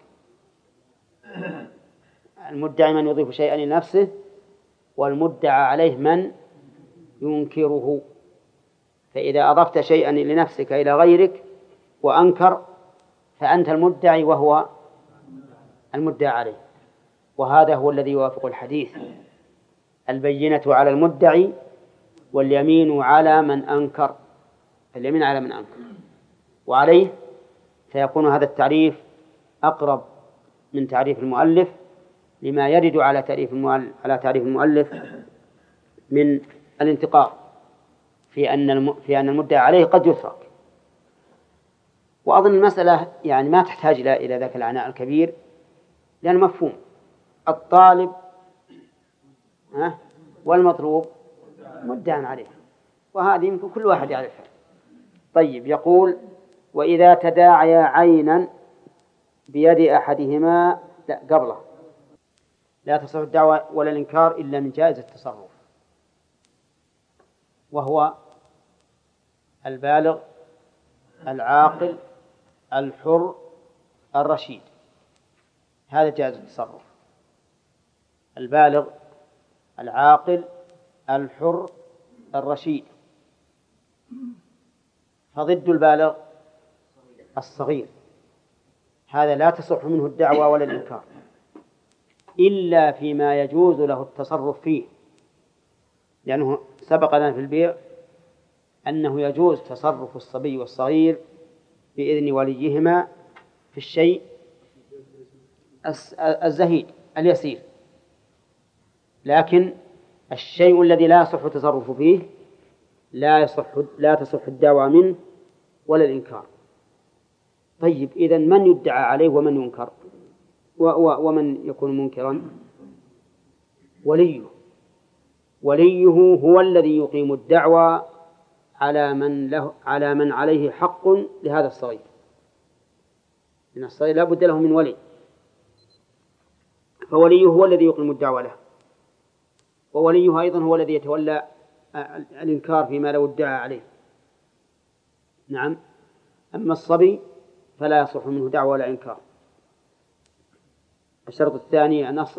المدعي من يضيف شيئا إلى نفسه والمدعى عليه من ينكره. فإذا أضفت شيئا لنفسك إلى غيرك وأنكر فأنت المدعي وهو المدعى عليه، وهذا هو الذي يوافق الحديث: البينة على المدعي واليمين على من أنكر. اليمين على من أنكر، وعليه فيكون هذا التعريف أقرب من تعريف المؤلف لما يرد على تعريف المؤلف من الانتقاء في أن المدعى عليه قد يترك. وأظن المسألة يعني ما تحتاج إلى ذاك العناء الكبير، لأن مفهوم الطالب والمطلوب مدعى عليه، وهذه يمكن كل واحد يعرفها. طيب، يقول: وإذا تداعيا عينا بيد أحدهما، لا قبله، لا تصح الدعوة ولا الإنكار إلا من جائز التصرف، وهو البالغ العاقل الحر الرشيد. هذا جائز التصرف: البالغ العاقل الحر الرشيد. فضد البالغ الصغير، هذا لا تصح منه الدعوة ولا الإنكار إلا فيما يجوز له التصرف فيه، لأنه سبق لنا في البيع أنه يجوز تصرف الصبي والصغير بإذن وليهما في الشيء الزهيد اليسير، لكن الشيء الذي لا يصح التصرف فيه لا تصح الدعوة منه ولا الإنكار. طيب، إذن من يدعى عليه ومن ينكر ومن يكون منكرا؟ وليه هو الذي يقيم الدعوة على من عليه حق لهذا الصغير، إن الصغير لا بد له من ولي، فوليه هو الذي يقيم الدعوة له، ووليه أيضا هو الذي يتولى الإنكار فيما لو ادعى عليه. نعم. أما الصبي فلا يصح منه دعوة ولا إنكار. الشرط الثاني النصر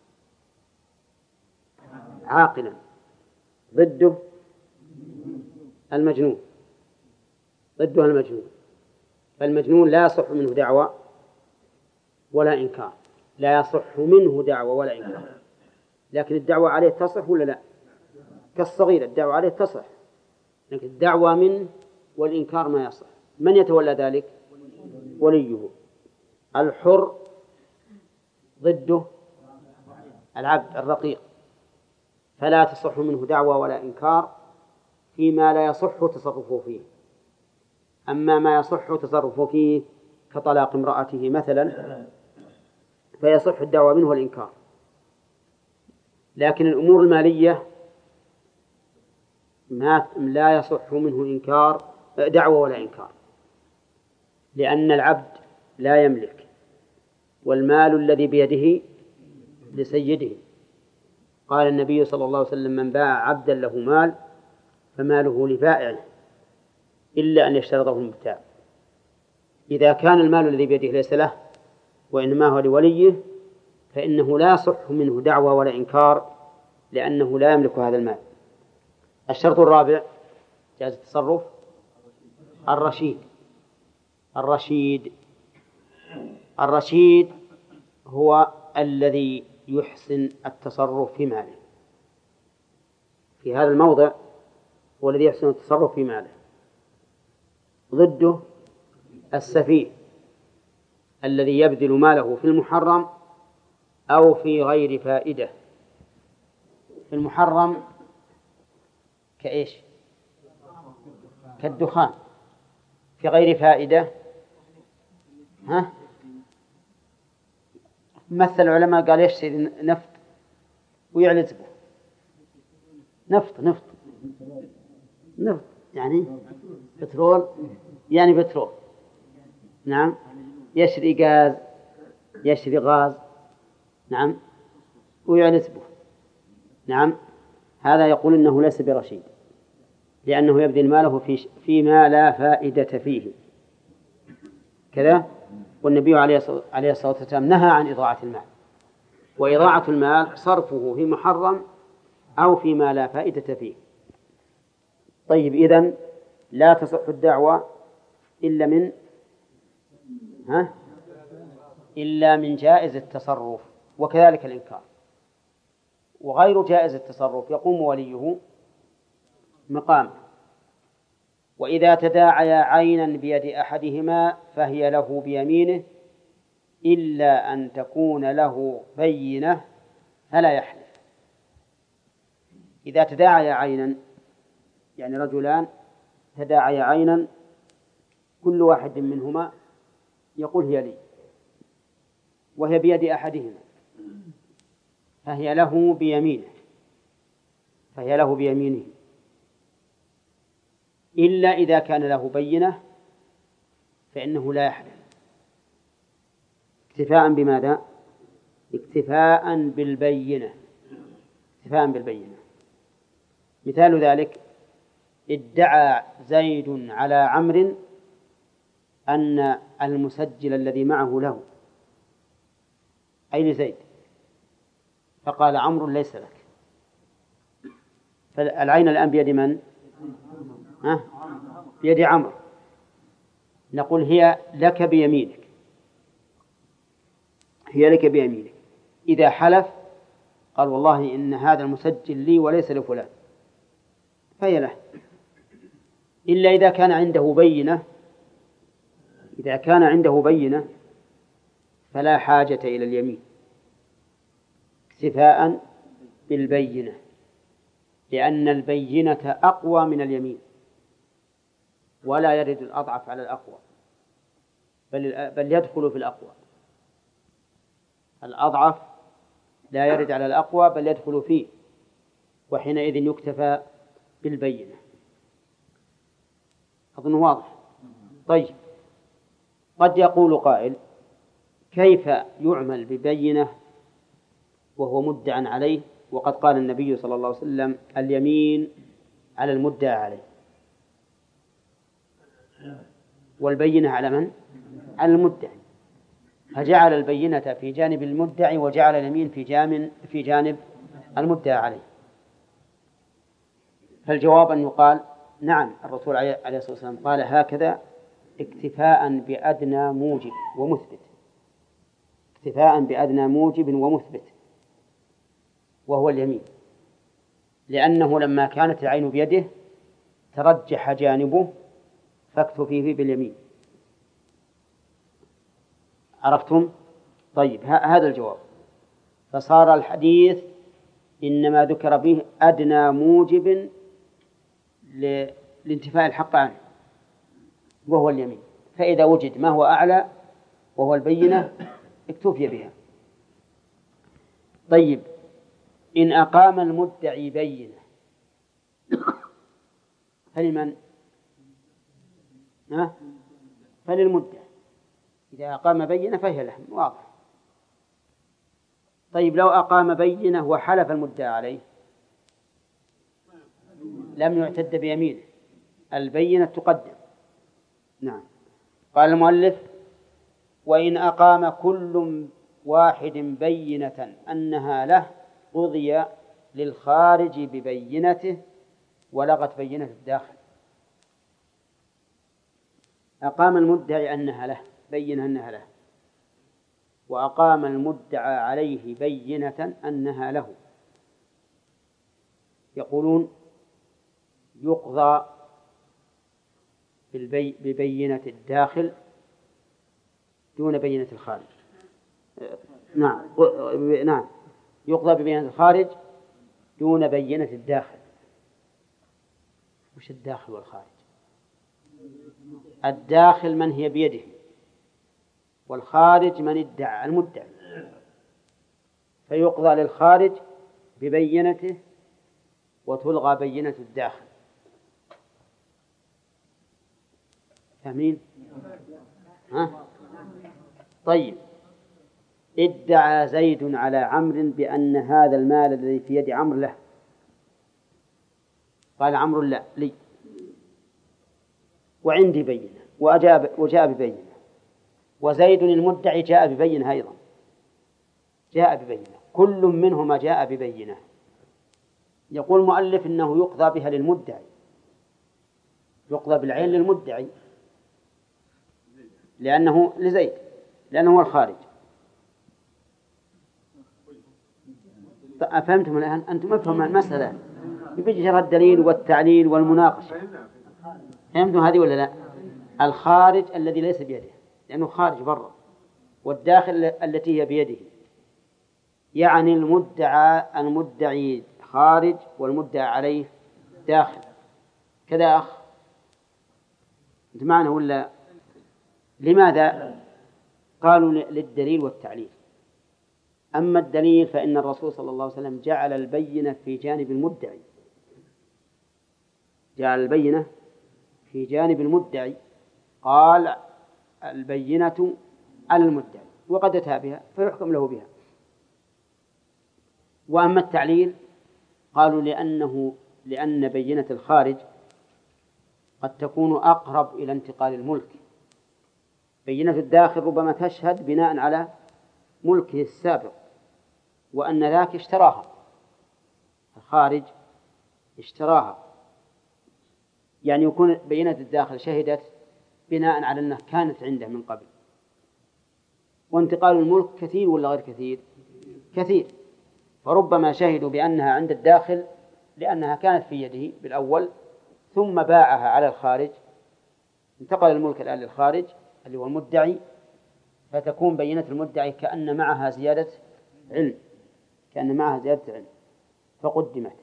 عاقلا، ضده المجنون، فالمجنون لا يصح منه دعوة ولا إنكار، لا يصح منه دعوة ولا إنكار، لكن الدعوة عليه تصح ولا لا؟ كالصغير الدعوة عليه تصح، لكن الدعوة منه والإنكار ما يصح. من يتولى ذلك؟ وليه. الحر ضده العبد الرقيق، فلا تصح منه دعوة ولا إنكار فيما لا يصح تصرفه فيه. أما ما يصح تصرفه فيه كطلاق امرأته مثلا فيصح الدعوة منه والإنكار، لكن الأمور المالية لا يصح منه دعوة ولا إنكار، لأن العبد لا يملك، والمال الذي بيده لسيده. قال النبي صلى الله عليه وسلم: من باع عبدا له مال فماله لبائعه إلا أن يشترطه المبتاع. إذا كان المال الذي بيده ليس له وإنما هو لوليه فإنه لا يصح منه دعوة ولا إنكار، لأنه لا يملك هذا المال. الشرط الرابع جائز التصرف الرشيد هو الذي يحسن التصرف في ماله. في هذا الموضع هو الذي يحسن التصرف في ماله. ضده السفيه الذي يبذل ماله في المحرم أو في غير فائدة. في المحرم كإيش؟ كالدخان. في غير فائدة مثل العلماء قال يشتري نفط ويعلز به. نفط يعني بترول، يعني بترول. نعم. يشتري غاز نعم ويعلز به. نعم. هذا يقول إنه ليس برشيد، لأنه يبذل ماله فيما لا فائدة فيه كذا. والنبي عليه الصلاة والسلام نهى عن إضاعة المال، وإضاعة المال صرفه في محرم أو فيما لا فائدة فيه. طيب، إذن لا تصح الدعوة إلا من جائز التصرف، وكذلك الإنكار. وغير جائز التصرف يقوم وليه مقامه. وإذا تداعيا عينا بيد أحدهما فهي له بيمينه إلا أن تكون له بينة فلا يحلف. إذا تداعيا عينا، يعني رجلان تداعيا عينا كل واحد منهما يقول هي لي وهي بيد أحدهما فهي له بيمينه إلا إذا كان له بينة فإنه لا يحلف. اكتفاء بماذا؟ اكتفاء بالبينة. مثال ذلك: ادعى زيد على عمرو أن المسجل الذي معه له. أين زيد؟ فقال عمرو ليس لك. فالعين الآن بيد من؟ بيد عمرو. نقول هي لك بيمينك. إذا حلف قال والله إن هذا المسجل لي وليس لفلان فهي له. إلا إذا كان عنده بينة فلا حاجة إلى اليمين، اكتفاء بالبينة، لأن البينة أقوى من اليمين، ولا يرد الأضعف على الأقوى، بل يدخل في الأقوى. الأضعف لا يرد على الأقوى بل يدخل فيه، وحينئذ يكتفى بالبينة. أظن واضح. طيب، قد يقول قائل: كيف يعمل ببينة وهو مدعى عليه، وقد قال النبي صلى الله عليه وسلم: اليمين على المدعى عليه. والبينة على من؟ على المدعي. فجعل البينة في جانب المدعي وجعل اليمين في جانب المدعى عليه. فالجواب أن يقال: نعم، الرسول عليه الصلاة والسلام قال هكذا اكتفاء بأدنى موجب ومثبت، وهو اليمين، لأنه لما كانت العين بيده ترجح جانبه فاكتفي فيه باليمين. عرفتم؟ طيب، هذا الجواب. فصار الحديث إنما ذكر به أدنى موجب لانتفاء الحق عنه وهو اليمين، فإذا وجد ما هو أعلى وهو البينة اكتفي بها. طيب، إن أقام المدعي بينة فلمن؟ فللمدعي. إذا أقام بينة فهي له، واضح. طيب، لو أقام بينة وحلف المدعى عليه لم يعتد بيمينه، البينة تقدم. نعم. قال المؤلف: وإن أقام كل واحد بينة أنها له قضي للخارج ببينته ولغت بينة الداخل. أقام المدعي أنها له، بينة أنها له، وأقام المدعى عليه بينة أنها له. يقولون يقضى ببينة الداخل دون بينة الخارج. نعم، يقضى ببينة الخارج دون بينة الداخل. وش الداخل والخارج؟ الداخل من هي بيده، والخارج من ادعى، المدعي. فيقضى للخارج ببينته وتلغى بينة الداخل. فاهمين؟ طيب، ادعى زيد على عمرو بأن هذا المال الذي في يد عمرو له. قال عمرو: لا، لي. وعندي بينة وجاء ببينة، وزيد المدعي جاء ببينة أيضا، جاء ببينة، كل منهما جاء ببينة. يقول المؤلف إنه يقضى بها للمدعي، يقضى بالعين للمدعي لأنه لزيد، لأنه هو الخارج. أفهمتم الآن؟ أنتم أفهموا المسألة، يبي جرى الدليل والتعليل والمناقشة. فهمتم هذه ولا لا؟ الخارج الذي ليس بيده لأنه خارج برا، والداخل التي هي بيده، يعني المدعي خارج والمدعى عليه داخل. كذا أخ أنت معنا ولا؟ لماذا؟ قالوا للدليل والتعليل. أما الدليل فإن الرسول صلى الله عليه وسلم جعل البينة في جانب المدعي، جعل البينة في جانب المدعي، قال البينة على المدعي وقد أتى بها فيحكم له بها. وأما التعليل قالوا لأن بينة الخارج قد تكون أقرب إلى انتقال الملك، بينة الداخل ربما تشهد بناء على ملكه السابق، وأن ذاك اشتراها، الخارج اشتراها، يعني يكون بينة الداخل شهدت بناء على أنها كانت عنده من قبل. وانتقال الملك كثير ولا غير كثير؟ كثير، فربما شهدوا بأنها عند الداخل لأنها كانت في يده بالأول ثم باعها على الخارج، انتقل الملك الآن للخارج اللي هو المدعي، فتكون بينة المدعي كأن معها زيادة علم، كأن معها زيادة علم فقدمت.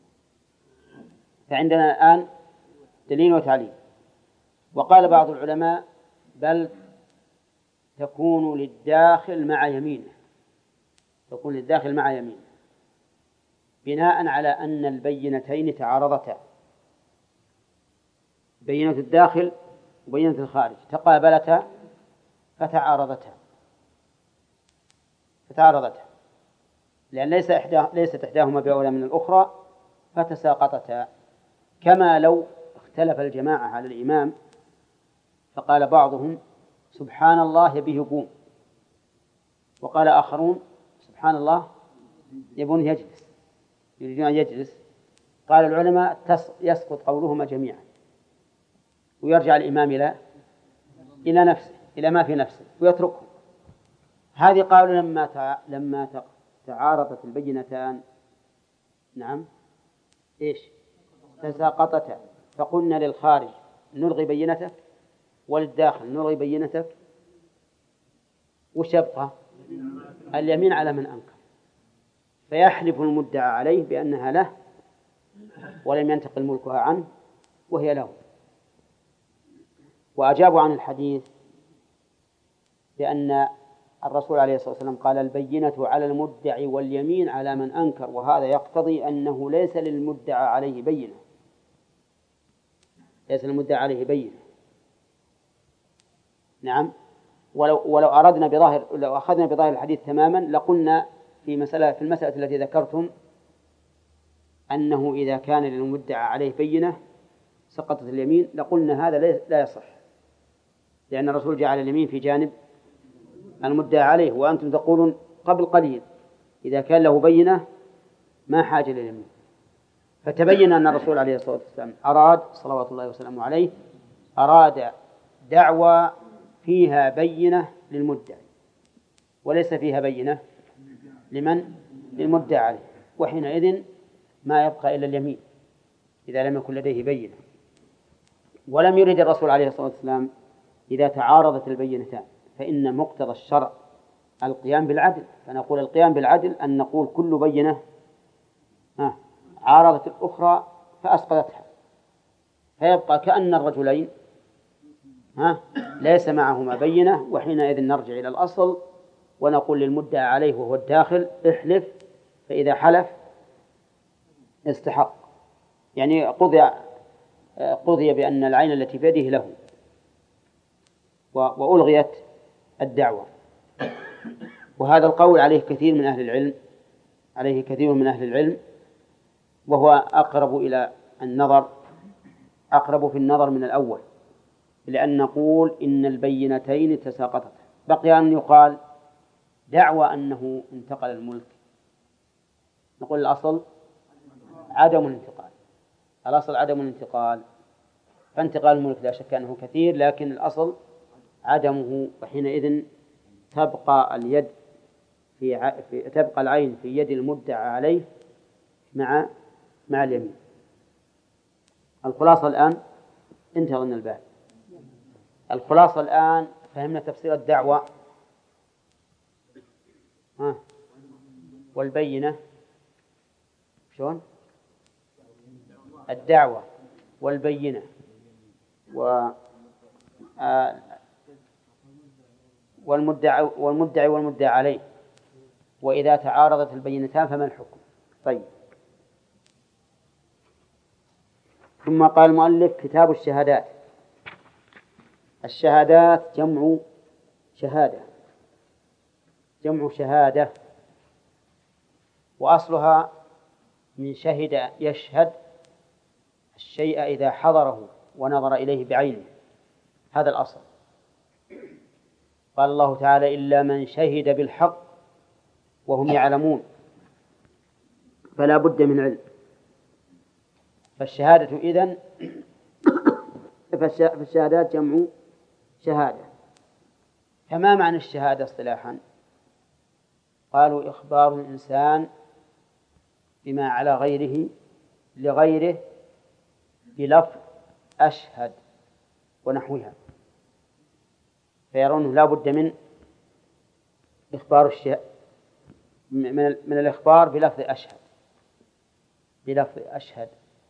فعندنا الآن دليل وتعليل. وقال بعض العلماء بل تكون للداخل مع يمينه، تكون للداخل مع يمينه بناء على أن البينتين تعارضتا، بينة الداخل وبينة الخارج تقابلتا فتعارضتا لأن ليست إحداهما بأولى من الأخرى فتساقطتا. كما لو اختلف الجماعة على الإمام فقال بعضهم سبحان الله يبيه يقوم، وقال آخرون سبحان الله يبون يجلس، يريدون أن يجلس. قال العلماء يسقط قولهما جميعا ويرجع الإمام إلى نفسه، إلى ما في نفسه ويتركه. هذه قالوا لما تعارضت البينتان نعم إيش تساقطتا، فقلنا للخارج نلغي بينتك وللداخل نلغي بينتك، وش يبقى؟ اليمين على من أنكر، فيحلف المدعى عليه بأنها له ولم ينتقل ملكها عنه وهي له. وأجابوا عن الحديث بأن الرسول عليه الصلاة والسلام قال البينة على المدعي واليمين على من أنكر، وهذا يقتضي أنه ليس للمدعى عليه بينة، ليس للمدعى عليه بينة. نعم، ولو أردنا لو أخذنا بظاهر الحديث تماما لقلنا في المسألة التي ذكرتم أنه إذا كان للمدعى عليه بينة سقطت اليمين، لقلنا هذا لا يصح، لأن الرسول جعل اليمين في جانب المدعى عليه، وأنتم تقولون قبل قليل إذا كان له بينة ما حاجة لليمين. فتبين أن الرسول عليه الصلاة والسلام أراد صلوات الله وسلامه عليه دعوى فيها بينة للمدعي وليس فيها بينة للمدعى عليه، وحينئذ ما يبقى إلا اليمين إذا لم يكن لديه بينة. ولم يرد الرسول عليه الصلاة والسلام إذا تعارضت البينتان، فإن مقتضى الشرع القيام بالعدل، فنقول القيام بالعدل أن نقول كل بينة عارضت الأخرى فأسقطتها، فيبقى كأن الرجلين ليس معهما بينة، وحينئذ نرجع إلى الأصل ونقول للمدعى عليه وهو الداخل احلف، فإذا حلف استحق، يعني قضي بأن العين التي بيده له وألغيت الدعوة. وهذا القول عليه كثير من أهل العلم، وهو أقرب إلى النظر، أقرب في النظر من الأول، لأن نقول إن البينتين تساقطتا. بقي أن يقال دعوى أنه انتقل الملك، نقول الأصل عدم الانتقال، الأصل عدم الانتقال، فانتقال الملك لا شك أنه كثير، لكن الأصل عدمه، وحينئذ تبقى اليد تبقى العين في يد المدعى عليه مع اليمين. الخلاصة الآن انتهى من الباب. الخلاصة الآن فهمنا تفسير الدعوة والبينة. شلون؟ الدعوة والبينة والمدعي والمدعى عليه، وإذا تعارضت البينتان فما الحكم؟ طيب، ثم قال المؤلف كتاب الشهادات. الشهادات جمع شهادة، جمع شهادة، وأصلها من شهد يشهد الشيء إذا حضره ونظر إليه بعينه، هذا الأصل. قال الله تعالى إلا من شهد بالحق وهم يعلمون، فلا بد من علم. فالشهادة إذن فالشهادات جمع شهادة. فما معنى الشهادة اصطلاحا؟ قالوا إخبار الإنسان بما على غيره لغيره بلفظ أشهد ونحوها، فيرونه لا بد من إخبار من الإخبار بلفظ أشهد، بلفظ أشهد.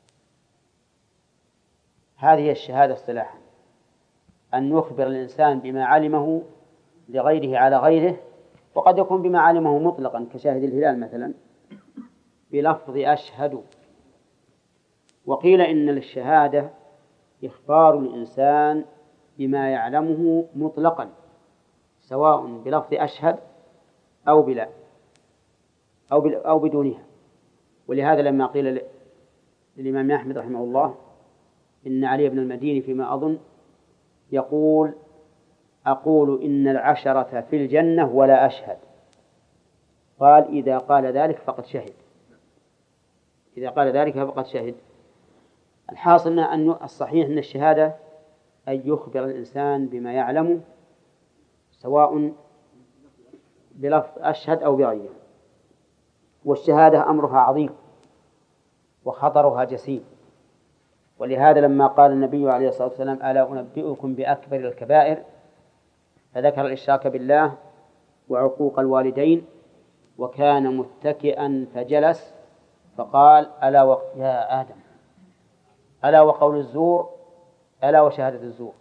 هذه الشهادة اصطلاحا، أن يخبر الإنسان بما علمه لغيره على غيره، وقد يكون بما علمه مطلقا كشاهد الهلال مثلا بلفظ أشهد. وقيل إن الشهادة إخبار الإنسان بما يعلمه مطلقا سواء بلفظ أشهد أو بلا أو بدونها. ولهذا لما قيل للإمام أحمد رحمه الله إن علي بن المديني فيما أظن يقول أقول إن العشرة في الجنة ولا أشهد، قال إذا قال ذلك فقد شهد، إذا قال ذلك فقد شهد. الحاصل أن الصحيح أن الشهادة أن يخبر الإنسان بما يعلمه سواء بلفظ أشهد أو بغيره. والشهادة أمرها عظيم وخطرها جسيم، ولهذا لما قال النبي عليه الصلاة والسلام ألا أنبئكم بأكبر الكبائر، فذكر الإشراك بالله وعقوق الوالدين، وكان متكئا فجلس فقال يا آدم ألا وقول الزور ألا وشهادة الزور،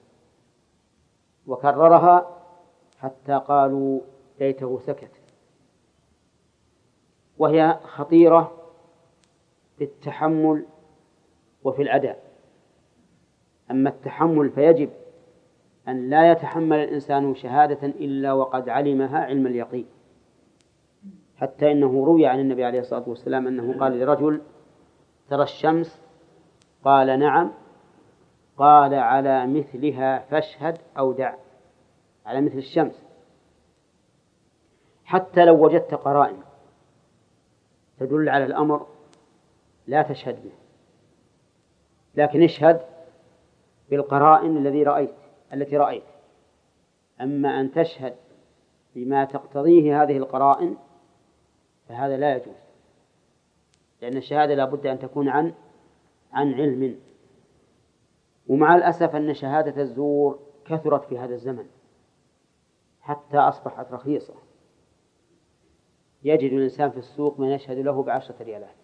وكررها حتى قالوا ليته سكت. وهي خطيرة في التحمل وفي الأداء. أما التحمل فيجب أن لا يتحمل الإنسان شهادة إلا وقد علمها علم اليقين، حتى إنه روي عن النبي عليه الصلاة والسلام أنه قال لرجل ترى الشمس؟ قال نعم. قال على مثلها فاشهد أو دع، على مثل الشمس، حتى لو وجدت قرائن تدل على الأمر لا تشهد به، لكن اشهد بالقرائن التي رأيت. أما أن تشهد بما تقتضيه هذه القرائن فهذا لا يجوز، لأن الشهادة لا بد أن تكون عن علم. ومع الأسف أن شهادة الزور كثرت في هذا الزمن حتى أصبحت رخيصة، يجد الإنسان في السوق من يشهد له ب10 ريالات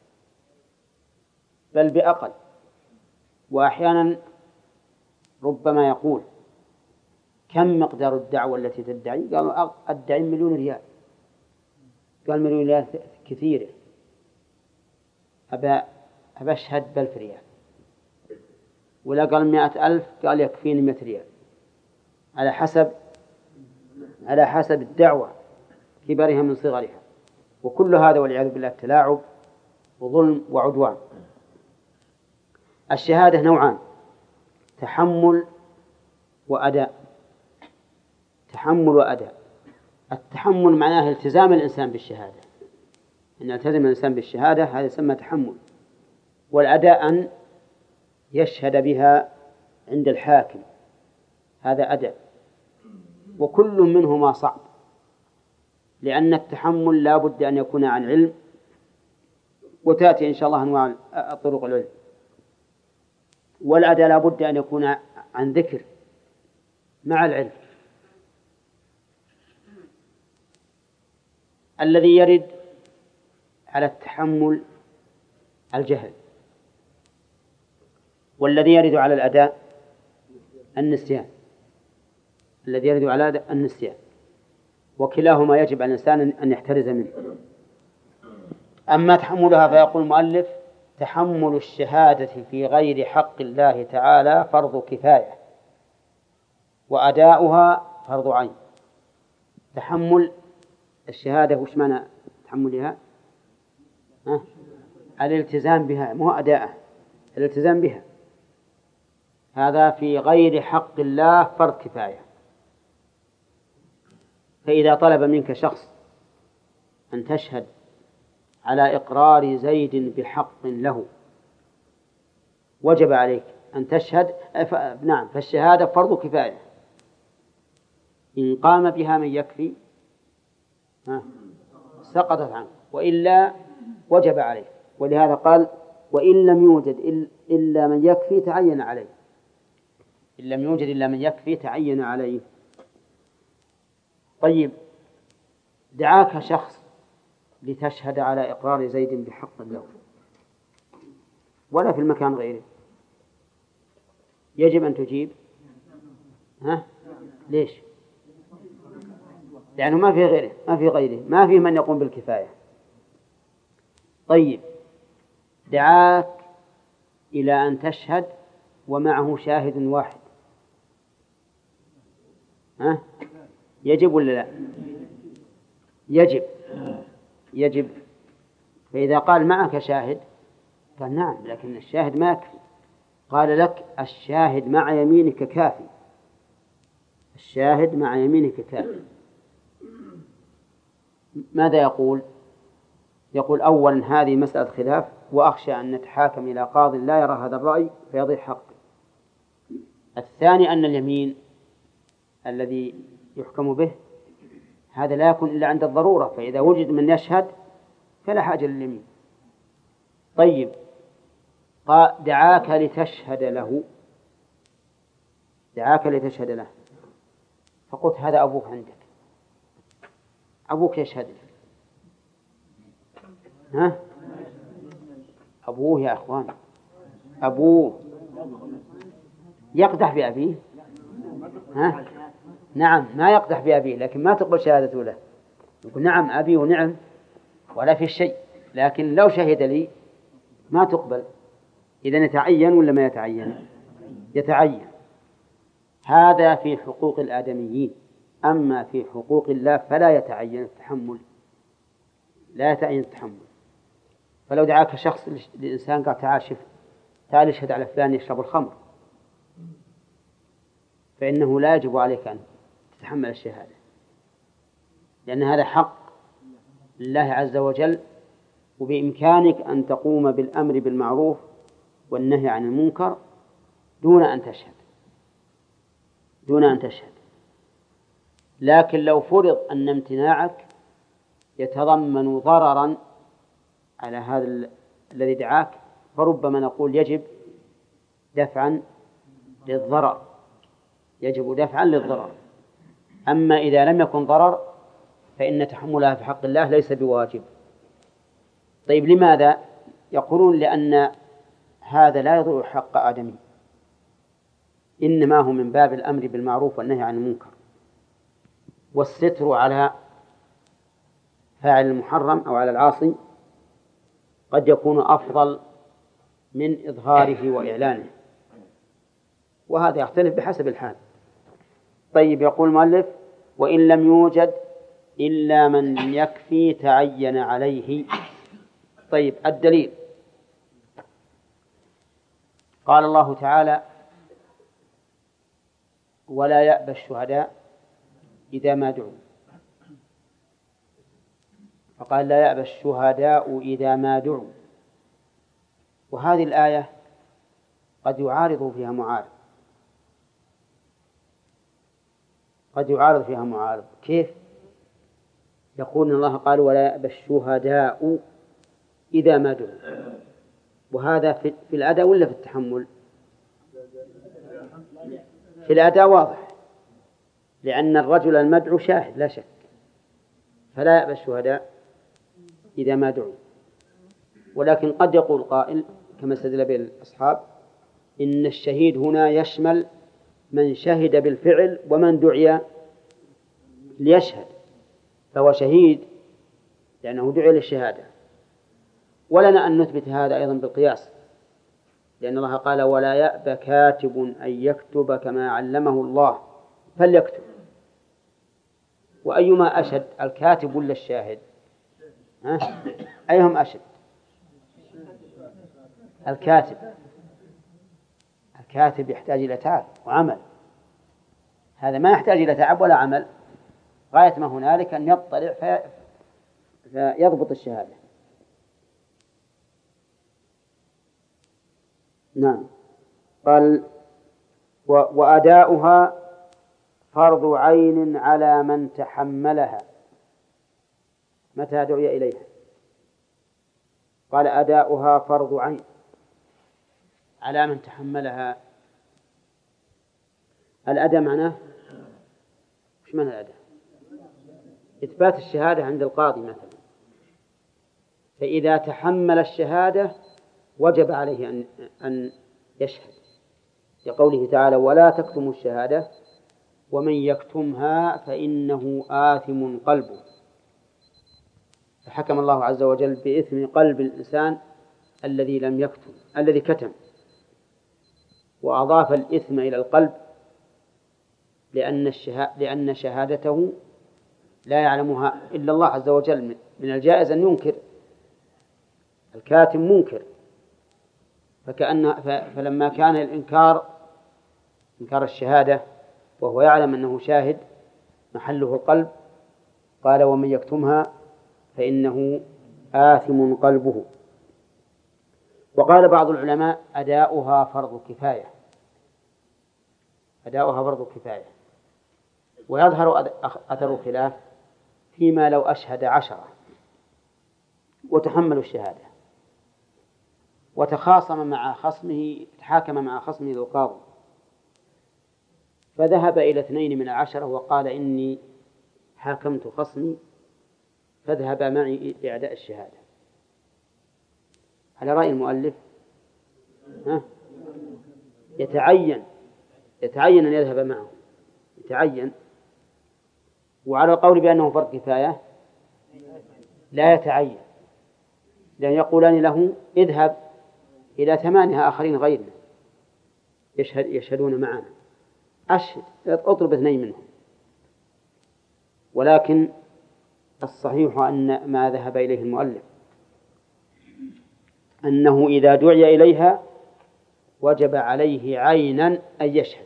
بل بأقل. وأحيانا ربما يقول كم مقدار الدعوة التي تدعي؟ قالوا أدعي 1,000,000 ريال. قال 1,000,000 ريال كثيرة، أبا أشهد ب1000 ريال. ولا قال 100,000، قال يكفيني 100 ريال، على حسب الدعوة كبرها من صغرها. وكل هذا والعياذ بالله تلاعب وظلم وعدوان. الشهادة نوعان: تحمل وأداء. تحمل وأداء. التحمل معناه التزام الإنسان بالشهادة، إن يلتزم الإنسان بالشهادة هذا يسمى تحمل. والأداء أن يشهد بها عند الحاكم، هذا أداء. وكل منهما صعب، لأن التحمل لا بد أن يكون عن علم، وتأتي إن شاء الله أنواع طرق العلم. والأداء لا بد أن يكون عن ذكر مع العلم. الذي يرد على التحمل الجهل، والذي يرد على الأداء النسيان. الذي يرد على النسيان، وكلاهما يجب على الإنسان أن يحترز منه. أما تحملها فيقول المؤلف: تحمل الشهادة في غير حق الله تعالى فرض كفاية، وأداؤها فرض عين. تحمل الشهادة وش معنى تحملها؟ الالتزام بها، مو أداءه، الالتزام بها. هذا في غير حق الله فرض كفاية. فإذا طلب منك شخص أن تشهد على إقرار زيد بحق له، وجب عليك أن تشهد. نعم، فالشهادة فرض كفاية، إن قام بها من يكفي سقطت عنه، وإلا وجب عليه. ولهذا قال: وإن لم يوجد إلا من يكفي تعين عليه. إن لم يوجد إلا من يكفي تعين عليه. طيب، دعاك شخص لتشهد على إقرار زيد بحق له ولا في المكان غيره، يجب أن تجيب. ليش؟ لأنه ما في غيره، ما في من يقوم بالكفاية. طيب، دعاك إلى أن تشهد ومعه شاهد واحد، يجب ولا لا؟ يجب. فإذا قال معك شاهد قال نعم، لكن الشاهد ما يكفي. قال لك: الشاهد مع يمينك كافي. الشاهد مع يمينك كافي. ماذا يقول؟ يقول: أولا هذه مسألة خلاف، وأخشى أن نتحاكم إلى قاض لا يرى هذا الرأي فيضيع حقه. الثاني أن اليمين الذي يحكم به هذا لا يكون إلا عند الضرورة، فإذا وجد من يشهد فلا حاجة لليمين. طيب، دعاك لتشهد له، فقلت: هذا أبوك عندك، أبوك يشهد لك. أبوه يا أخوان، أبوه يقدح بأبيه. نعم، ما يقدح بأبيه، لكن ما تقبل شهادته له. يقول: نعم أبي ونعم ولا في شيء، لكن لو شهد لي ما تقبل. إذن يتعين ولا ما يتعين؟ يتعين. هذا في حقوق الآدميين. أما في حقوق الله فلا يتعين التحمل، لا يتعين التحمل. فلو دعاك شخص لإنسان قال: تعال اشهد على فلان يشرب الخمر، فإنه لا يجب عليك أن تتحمل الشهادة، لأن هذا حق لله عز وجل، وبإمكانك أن تقوم بالأمر بالمعروف والنهي عن المنكر دون أن تشهد. لكن لو فرض أن امتناعك يتضمن ضررا على هذا الذي دعاك، فربما نقول يجب دفعا للضرر. أما إذا لم يكن ضرر فإن تحملها في حق الله ليس بواجب. طيب، لماذا؟ يقولون: لأن هذا لا يضر حق آدمي، إنما هو من باب الأمر بالمعروف والنهي عن المنكر، والستر على فاعل المحرم أو على العاصي قد يكون أفضل من إظهاره وإعلانه، وهذا يختلف بحسب الحال. طيب، يقول المؤلف: وإن لم يوجد إلا من يكفي تعين عليه. طيب، الدليل: قال الله تعالى: ولا يأبى الشهداء إذا ما دعوا، فقال لا يأبى الشهداء إذا ما دعوا. وهذه الآية قد يعارض فيها معارض، قد يعارض فيها معارض. كيف؟ يقول إن الله قال ولا يأبى الشهداء إذا ما دعوا، وهذا في الأداء ولا في التحمل؟ في الأداء واضح، لأن الرجل المدعو شاهد لا شك، فلا يأبى الشهداء إذا ما دعوا. ولكن قد يقول قائل كما استدل به الأصحاب إن الشهيد هنا يشمل من شهد بالفعل ومن دعي ليشهد، فهو شهيد لأنه دعي للشهادة. ولنا أن نثبت هذا أيضا بالقياس، لأن الله قال ولا يأبى كاتب أن يكتب كما علمه الله فليكتب. وأيما أشد، الكاتب ولا الشاهد؟ أيهم أشد؟ الكاتب. الكاتب يحتاج إلى تعب وعمل، هذا ما يحتاج إلى تعب ولا عمل، غاية ما هنالك أن يطلع فيضبط الشهادة. نعم. قال وأداؤها فرض عين على من تحملها متى دعي إليها. قال أداؤها فرض عين على من تحملها. الأداء معناه وش معنى الأداء؟ إثبات الشهادة عند القاضي مثلا، فإذا تحمل الشهادة وجب عليه أن يشهد، لقوله تعالى ولا تكتموا الشهادة ومن يكتمها فإنه آثم قلبه. فحكم الله عز وجل بإثم قلب الإنسان الذي لم يكتم، الذي كتم، وأضاف الإثم إلى القلب لأن شهادته لا يعلمها إلا الله عز وجل. من الجائز أن ينكر، الكاتم منكر، فلما كان الإنكار إنكار الشهادة وهو يعلم أنه شاهد محله القلب، قال ومن يكتمها فإنه آثم قلبه. وقال بعض العلماء أداؤها فرض كفاية، أداؤها فرض كفاية. ويظهر أثر الخلاف فيما لو أشهد 10 وتحملوا الشهادة وتخاصم مع خصمه، تحاكم مع خصمه للقاضي، فذهب إلى 2 من 10 وقال إني حاكمت خصمي فاذهب معي لأداء الشهادة. على رأي المؤلف يتعين أن يذهب معه، يتعين. وعلى القول بأنه فرض كفاية لا يتعين، لأن يقولان له اذهب إلى 8 آخرين غيرنا يشهدون معنا، اطلب 2 منهم. ولكن الصحيح أن ما ذهب إليه المؤلف أنه إذا دعي إليها وجب عليه عينا أن يشهد،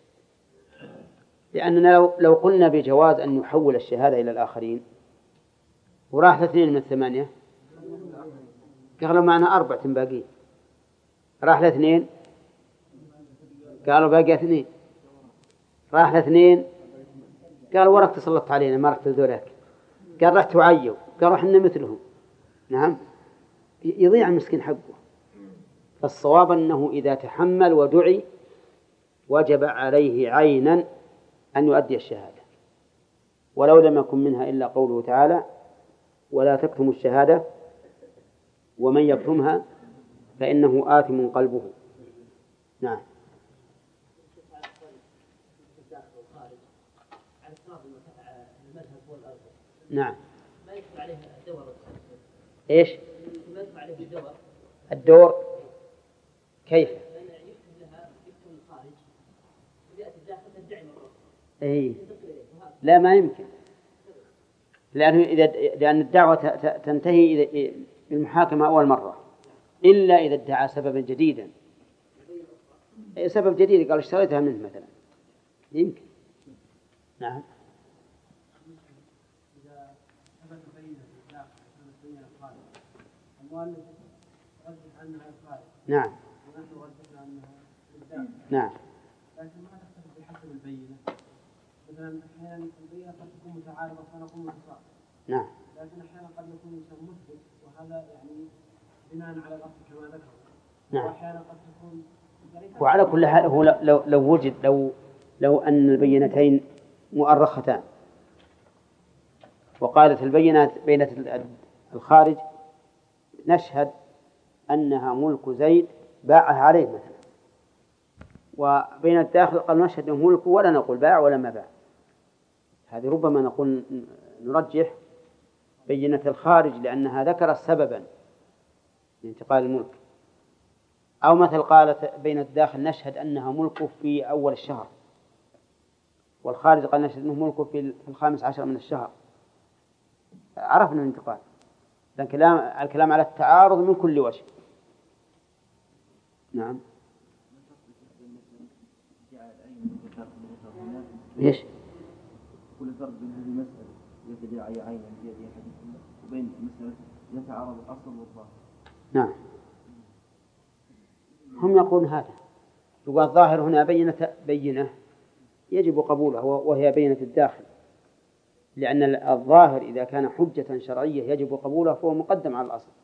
لأننا لو قلنا بجواز أن يحول الشهادة إلى الآخرين وراح 2 من 8 قالوا معنا 4 باقين، راح 2 قالوا باقي 2، راح 2 قالوا ورك تسلطت علينا ما رحت لذولاك، قال رحت تعيوا، قالوا احنا مثلهم. نعم، يضيع المسكين حقه. فالصواب أنه إذا تحمل ودعي وجب عليه عينا أن يؤدي الشهادة، ولو لم يكن منها إلا قوله تعالى ولا تكتموا الشهادة ومن يكتمها فإنه آثم قلبه. نعم. نعم. ما يكتب عليه الدور. إيش؟ ما يكتب عليه الدور. الدور كيف؟ يكتب لها، يكتب الخارج ويأتي الداخل تدعي مرة. إيه. لا ما يمكن، لأن الدعوة تنتهي بالمحاكمة أول مرة، إلا إذا ادعى سببا جديدا، سبب جديد قال اشتريتها منه مثلا. يمكن. نعم. إذا ثبت بينة الداخل بين الخارج المؤلف رجح أنها الخارج. نعم. ونحن رجحنا أنها الداخل. نعم. لكن ما تختلف بحسب البينة. مثلا أحيانا البينة قد تكون متعارضة فنقول متصارعة. نعم. لكن أحيانا قد يكون الإنسان مثبت وهذا يعني بناء على الأصل كما ذكر. نعم. وأحيانا قد تكون وعلى كل حال هو لو وجد لو أن البينتين مؤرختان وقالت بينة الخارج نشهد أنها ملك زيد باعها عليه مثلا، وبين الداخل قال نشهد أنه ملك ولا نقول باع ولا ما باع. هذه ربما نقول نرجح بينة الخارج لأنها ذكرت سببا لانتقال الملك، أو مثل قالت بين الداخل نشهد أنها ملكه في أول الشهر والخارج قال نشهد أنه ملكه في 15 من الشهر، عرفنا الانتقال. لكن الكلام على التعارض من كل وجه. نعم. ايش؟ كل فرق بين هذه المسألة يتداعي عينا بيد أحدهما وبين مسألة يتعارض الأصل والظاهر. نعم. هم يقولون هذا، يقول الظاهر هنا بينة يجب قبولها وهي بينة الداخل، لأن الظاهر إذا كان حجة شرعية يجب قبولها فهو مقدم على الأصل.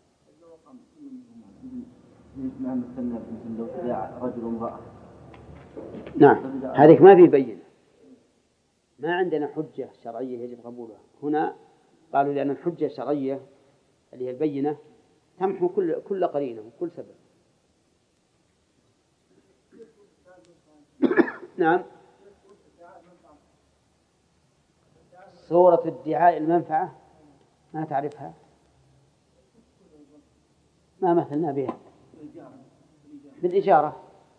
نعم. مثلنا لو تداعى رجل وامرأة. نعم. هذه ما في بينة، ما عندنا حجة شرعية يجب قبولها. هنا قالوا لأن الحجة الشرعية اللي هي البينة تمحو كل قرينة وكل سبب. نعم. صورة ادعاء المنفعة ما تعرفها؟ ما مثلنا بها بالإجارة،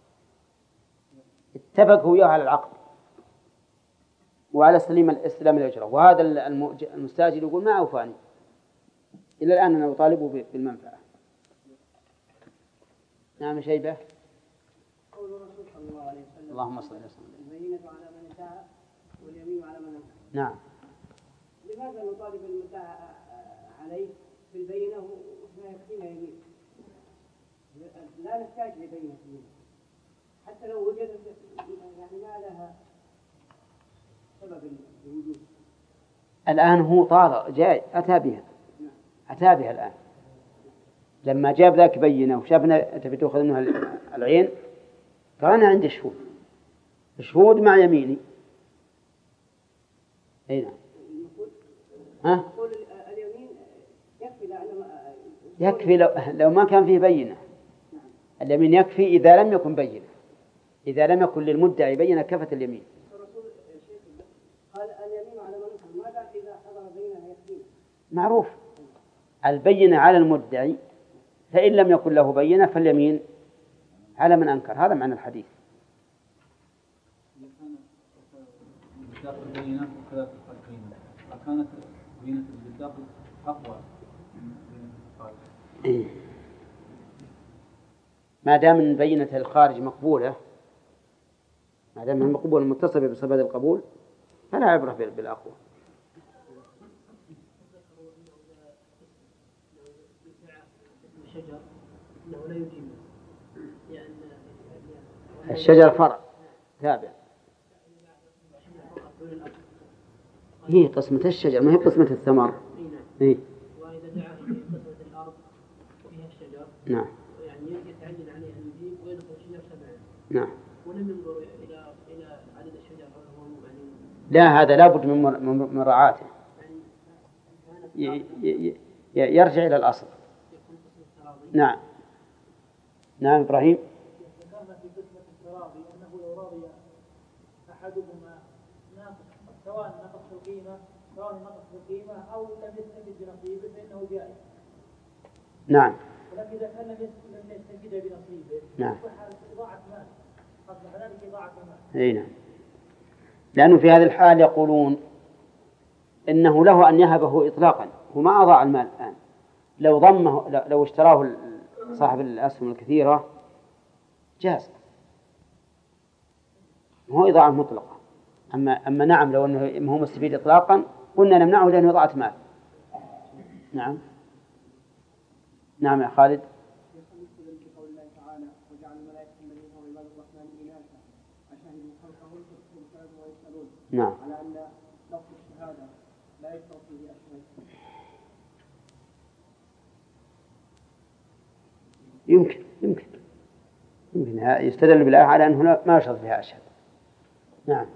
اتفقوا وياه على العقد وعلى استلام الأجرة، وهذا المستاجر يقول ما أوفاني إلى الآن أنا أطالبه بالمنفعة. نعم شيبة. قول الرسول صلى الله عليه وسلم اللهم صل وسلم. البينة على من ادعى واليمين على من انكر. نعم. لماذا نطالب المدعى عليه بالبينة وإحنا يكفينا يمين؟ لا نحتاج لبينة يمين حتى لو وجدت، يعني ما لها سبب الوجود. الآن هو طالع جاي أتى بها الآن لما جاب ذاك بينة وشافنا تبي تأخذ منها العين قال أنا عندي شهود مع يميني. أي نعم. نقول اليمين يكفي يكفي لو ما كان فيه بينة. اليمين يكفي إذا لم يكن بينة، إذا لم يكن للمدعي بينة كفت اليمين. الرسول قال اليمين على من انكر، ما قال إذا حضر بينة يكفي. معروف البينة على المدعي، فإن لم يكن له بينة فاليمين على من أنكر. هذا معنى الحديث. بالداخل بينة وكذلك الخارج بينة، فكانت بينة بالداخل أقوى من بينة الخارج. ما دام بينة الخارج مقبولة، ما دام المقبول متصل بصفة القبول فلا عبرة بالأقوى. الشجر فرع تابع، هي قسمة الشجر ما هي قسمة الثمر. إيه؟ وإذا دعا في قسمة الأرض فيها الشجر نعم يعني يتعين عليه أن يجيب ويدخل الشجر سبعا. نعم. ولم ينظر إلى عدد الشجر هل هو يعني لا هذا لابد من مراعاته، يرجع إلى الأصل. نعم. نعم إبراهيم. ذكرنا في قسمة التراضي أنه لو رضي أحدهما سواء نقص القيمة أو لم يستفد بنصيبه فإنه جائز. نعم. ولكن إذا كان لم يستفد بنصيبه نعم. إضاعة مال، أصبح ذلك إضاعة مال. أي نعم. لأنه في هذه الحال يقولون إنه له أن يهبه إطلاقا، هو ما أضاع المال الآن. لو ضمه لو اشتراه صاحب الأسهم الكثيرة جاز، هو إضاعة مطلقة. أما نعم لو أنه هو مستفيد إطلاقا قلنا نمنعه لأنه إضاعة مال. نعم. نعم يا خالد. قول الله تعالى وجعل الملائكة الذين هم عباد الرحمن إناثا أشهدوا خلقهم فيسألون ويسألون. نعم. على أن لفظ الشهادة لا يشترط فيه أشهد. يمكن يستدل بالآية على أنه ما يشرط بها أشهد. نعم.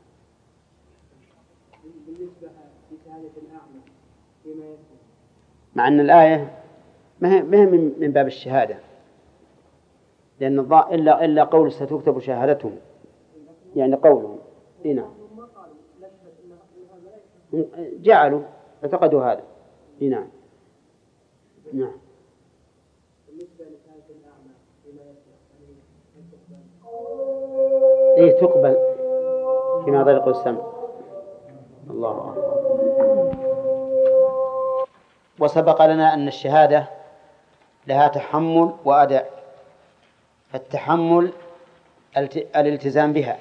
بالنسبة لشهادة الأعمى فيما يسمى مع أن الآية ما هي من باب الشهادة، لأن إلا قول ستكتب شهادتهم، يعني قولهم. نعم. جعلوا اعتقدوا هذا. نعم. نعم. بالنسبة لشهادة الأعمى فيما يسمى تقبل فيما ضيق السمع. الله أكبر. وسبق لنا أن الشهادة لها تحمل وأداء. فالتحمل الالتزام بها،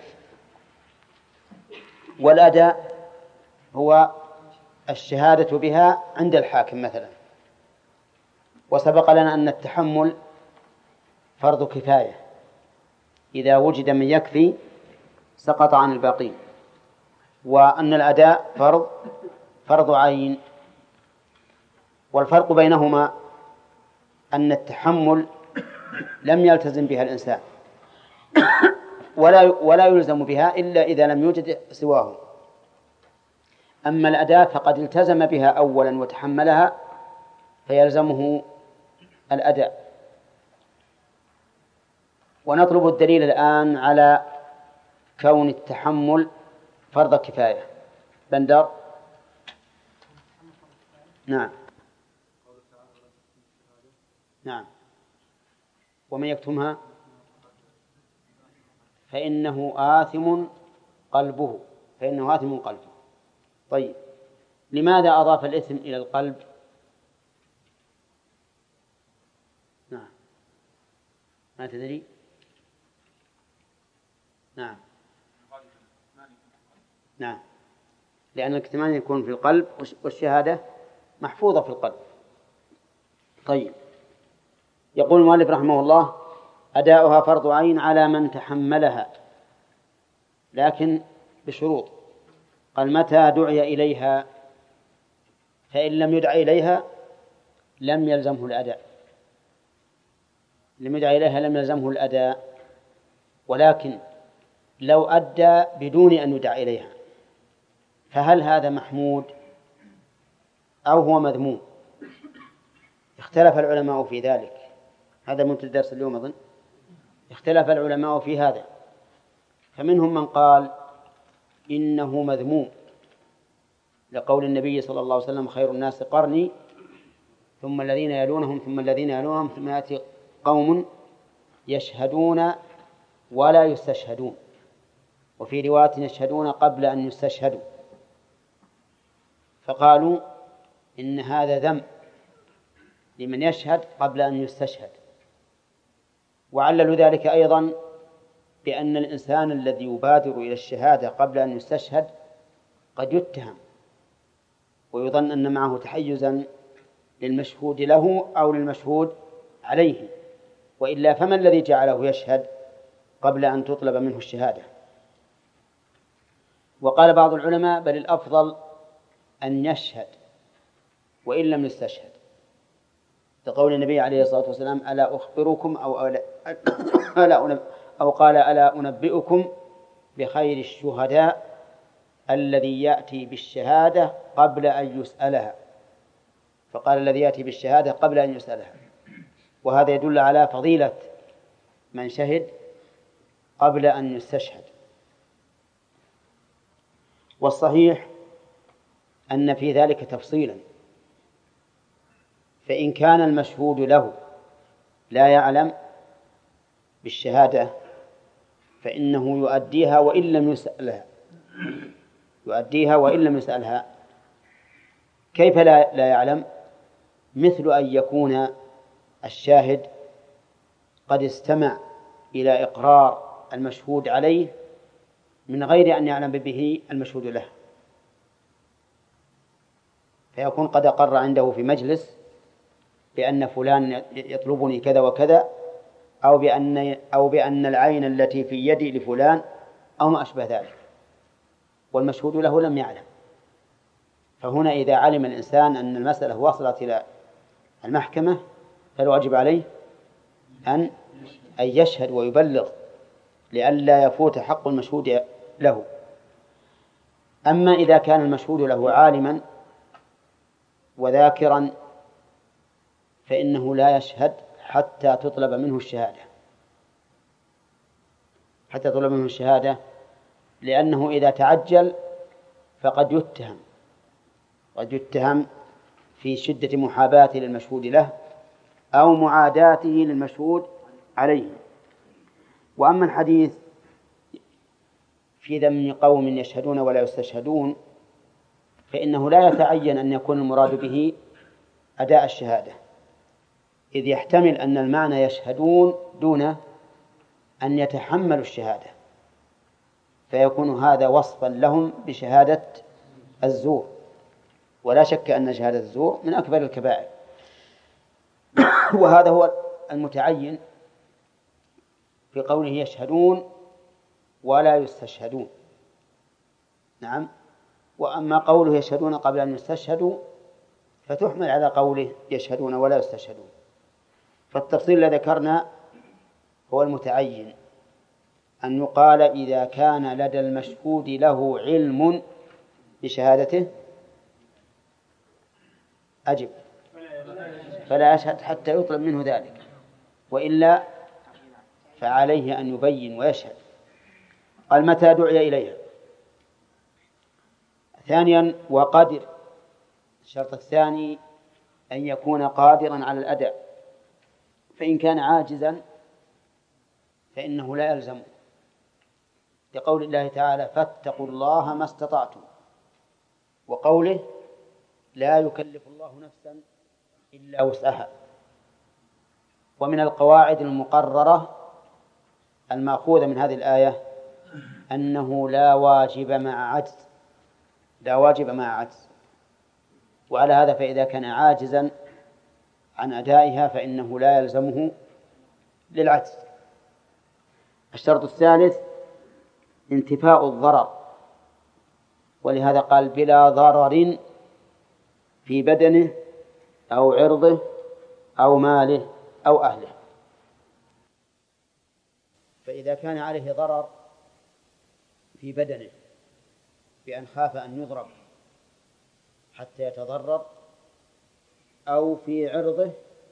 والأداء هو الشهادة بها عند الحاكم مثلا. وسبق لنا أن التحمل فرض كفاية، إذا وجد من يكفي سقط عن الباقين، وأن الأداء فرض عين. والفرق بينهما أن لم يلتزم بها الإنسان ولا يلزم بها إلا إذا لم يوجد سواه. أما الأداء فقد التزم بها أولا وتحملها فيلزمه الأداء. ونطلب الدليل الآن على كون التحمل فرض كفاية. بندر. نعم. نعم. ومن يكتمها فإنه آثم قلبه. طيب، لماذا أضاف الإثم إلى القلب؟ نعم. ما تدري؟ نعم. نعم، لأن الكتمان يكون في القلب والشهادة محفوظة في القلب. طيب، يقول المؤلف رحمه الله: أداؤها فرض عين على من تحملها، لكن بشروط. قال: متى دعي إليها، فإن لم يدع إليها لم يلزمه الأداء. ولكن لو أدى بدون أن يدع إليها فهل هذا محمود أو هو مذموم؟ اختلف العلماء في ذلك. هذا منتهى الدرس اليوم أظن. اختلف العلماء في هذا، فمنهم من قال إنه مذموم لقول النبي صلى الله عليه وسلم: خير الناس قرني ثم الذين يلونهم ثم الذين يلونهم ثم يأتي قوم يشهدون ولا يستشهدون، وفي رواية يشهدون قبل أن يستشهدوا. فقالوا إن هذا ذم لمن يشهد قبل أن يستشهد. وعللوا ذلك أيضا بأن الإنسان الذي يبادر إلى الشهادة قبل أن يستشهد قد يتهم ويظن أن معه تحيزا للمشهود له أو للمشهود عليه، وإلا فما الذي جعله يشهد قبل أن تطلب منه الشهادة؟ وقال بعض العلماء: بل الأفضل أن يشهد وإن لم يستشهد، لقول النبي عليه الصلاة والسلام: ألا أخبركم أو قال: ألا أنبئكم بخير الشهداء الذي يأتي بالشهادة قبل أن يسألها. فقال: الذي يأتي بالشهادة قبل أن يسألها. وهذا يدل على فضيلة من شهد قبل أن يستشهد. والصحيح أن في ذلك تفصيلا، فإن كان المشهود له لا يعلم بالشهادة فإنه يؤديها وإن لم يسألها. كيف لا يعلم؟ مثل أن يكون الشاهد قد استمع إلى إقرار المشهود عليه من غير أن يعلم به المشهود له، فيكون قد أقر عنده في مجلس بأن فلان يطلبني كذا وكذا، أو بأن العين التي في يدي لفلان أو ما أشبه ذلك، والمشهود له لم يعلم. فهنا إذا علم الإنسان أن المسألة وصلت إلى المحكمة فالواجب عليه أن يشهد ويبلغ لئلا يفوت حق المشهود له. أما إذا كان المشهود له عالما وذاكرا فإنه لا يشهد حتى تطلب منه الشهادة، لأنه إذا تعجل فقد يتهم في شدة محاباته للمشهود له أو معاداته للمشهود عليه. وأما الحديث في ذم قوم يشهدون ولا يستشهدون فإنه لا يتعين أن يكون المراد به أداء الشهادة، إذ يحتمل أن المعنى يشهدون دون أن يتحملوا الشهادة، فيكون هذا وصفا لهم بشهادة الزور، ولا شك أن شهادة الزور من أكبر الكبائر. وهذا هو المتعين في قوله يشهدون ولا يستشهدون. نعم. وأما قوله يشهدون قبل أن يستشهدوا فتحمل على قوله يشهدون ولا يستشهدون. فالتفصيل الذي ذكرنا هو المتعين، أن يقال إذا كان لدى المشهود له علم بشهادته أجب فلا يشهد حتى يطلب منه ذلك، وإلا فعليه أن يبين ويشهد. قال متى دعي إليها. ثانيا وقادر، الشرط الثاني أن يكون قادرا على الأداء، فإن كان عاجزا فإنه لا يلزم، لقول الله تعالى فاتقوا الله ما استطعتم، وقوله لا يكلف الله نفسا إلا وسعها. ومن القواعد المقررة المأخوذة من هذه الآية أنه لا واجب مع عجز، وعلى هذا فإذا كان عاجزا عن أدائها فإنه لا يلزمه للعجز. الشرط الثالث انتفاء الضرر، ولهذا قال بلا ضرر في بدنه أو عرضه أو ماله أو أهله. فإذا كان عليه ضرر في بدنه بأن خاف أن يضرب حتى يتضرر، أو في عرضه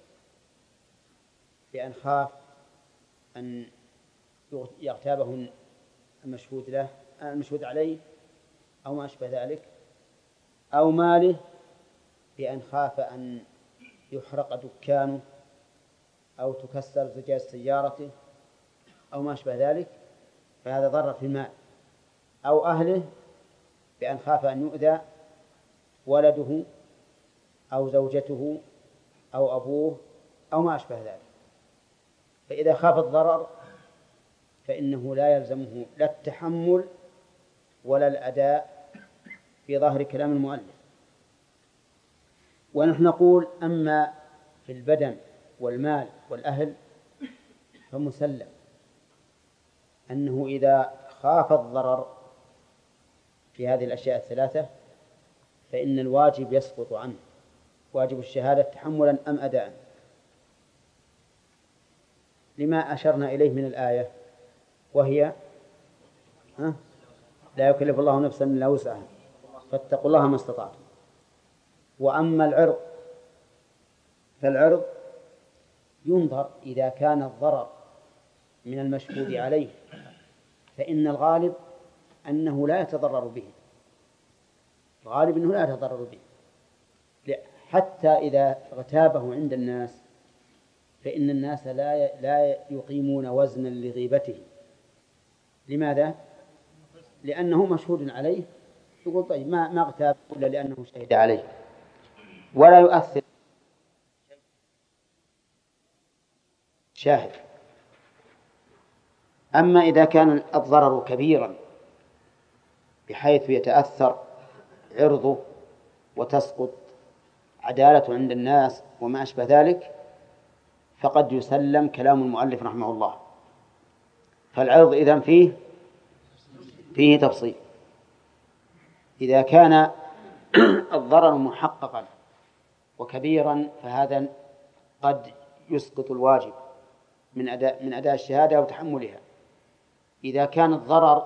بأن خاف أن يغتابه المشهود عليه أو ما أشبه ذلك، أو ماله بأن خاف أن يحرق دكانه أو تكسر زجاج سيارته أو ما أشبه ذلك، فهذا ضرر في المال. أو أهله بأن خاف أن يؤذى ولده أو زوجته أو أبوه أو ما أشبه ذلك. فإذا خاف الضرر فإنه لا يلزمه لا التحمل ولا الأداء في ظاهر كلام المؤلف. ونحن نقول أما في البدن والمال والأهل فمسلم أنه إذا خاف الضرر في هذه الأشياء الثلاثة فإن الواجب يسقط عنه، واجب الشهادة تحملا أم أداء، لما أشرنا إليه من الآية وهي لا يكلف الله نفسا إلا وسعها فاتقوا الله ما استطعتم. وأما العرض فالعرض ينظر إذا كان الضرر من المشهود عليه فإن الغالب أنه لا يتضرر به، حتى إذا اغتابه عند الناس فإن الناس لا يقيمون وزنا لغيبته. لماذا؟ لأنه مشهود عليه، يقول طيب ما اغتاب إلا لأنه شهد عليه، ولا يؤثر شاهد. أما إذا كان الضرر كبيرا بحيث يتأثر عرضه وتسقط عدالته عند الناس وما أشبه ذلك، فقد يسلم كلام المؤلف رحمه الله. فالعرض إذن فيه تفصيل. إذا كان الضرر محققا وكبيرا فهذا قد يسقط الواجب من أداء الشهادة وتحملها. إذا كان الضرر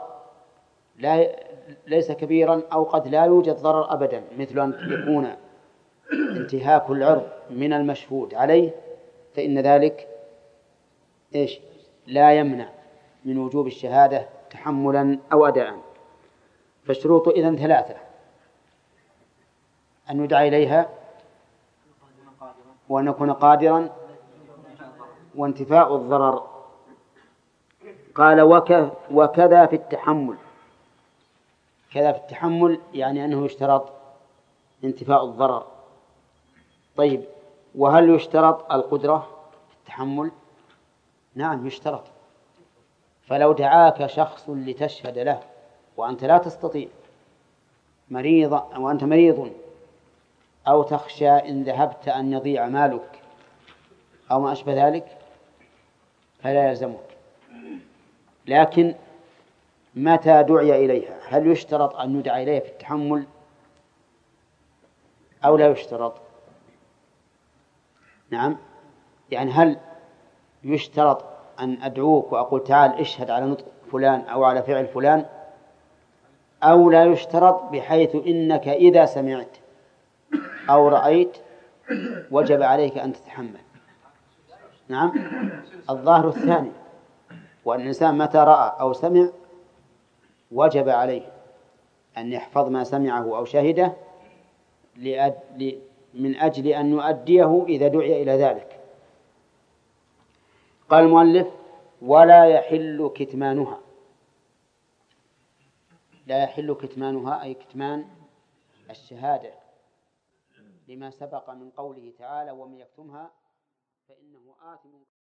ليس كبيرا أو قد لا يوجد ضرر أبدا، مثل أن يكون انتهاك العرض من المشهود عليه، فإن ذلك لا يمنع من وجوب الشهادة تحملا أو أداء. فالشروط إذن 3: أن يدعى إليها، وأن يكون قادرا، وانتفاء الضرر. قال وكذا في التحمل. كذا في التحمل يعني أنه يشترط انتفاء الضرر. طيب، وهل يشترط القدرة في التحمل؟ نعم يشترط. فلو دعاك شخص لتشهد له وأنت لا تستطيع، وأنت مريض، أو تخشى إن ذهبت أن يضيع مالك أو ما أشبه ذلك، فلا يلزمك. لكن متى دعي إليها؟ هل يشترط أن يدعى إليها في التحمل أو لا يشترط؟ نعم، يعني هل يشترط أن أدعوك وأقول تعال اشهد على نطق فلان أو على فعل فلان، أو لا يشترط بحيث إنك إذا سمعت أو رأيت وجب عليك أن تتحمل؟ نعم، الظاهر الثاني، وأن الإنسان متى رأى أو سمع وجب عليه أن يحفظ ما سمعه أو شهده من أجل أن يؤديه إذا دعي إلى ذلك. قال المؤلف ولا يحل كتمانها. لا يحل كتمانها أي كتمان الشهادة، لما سبق من قوله تعالى ومن يكتمها فإنه آثم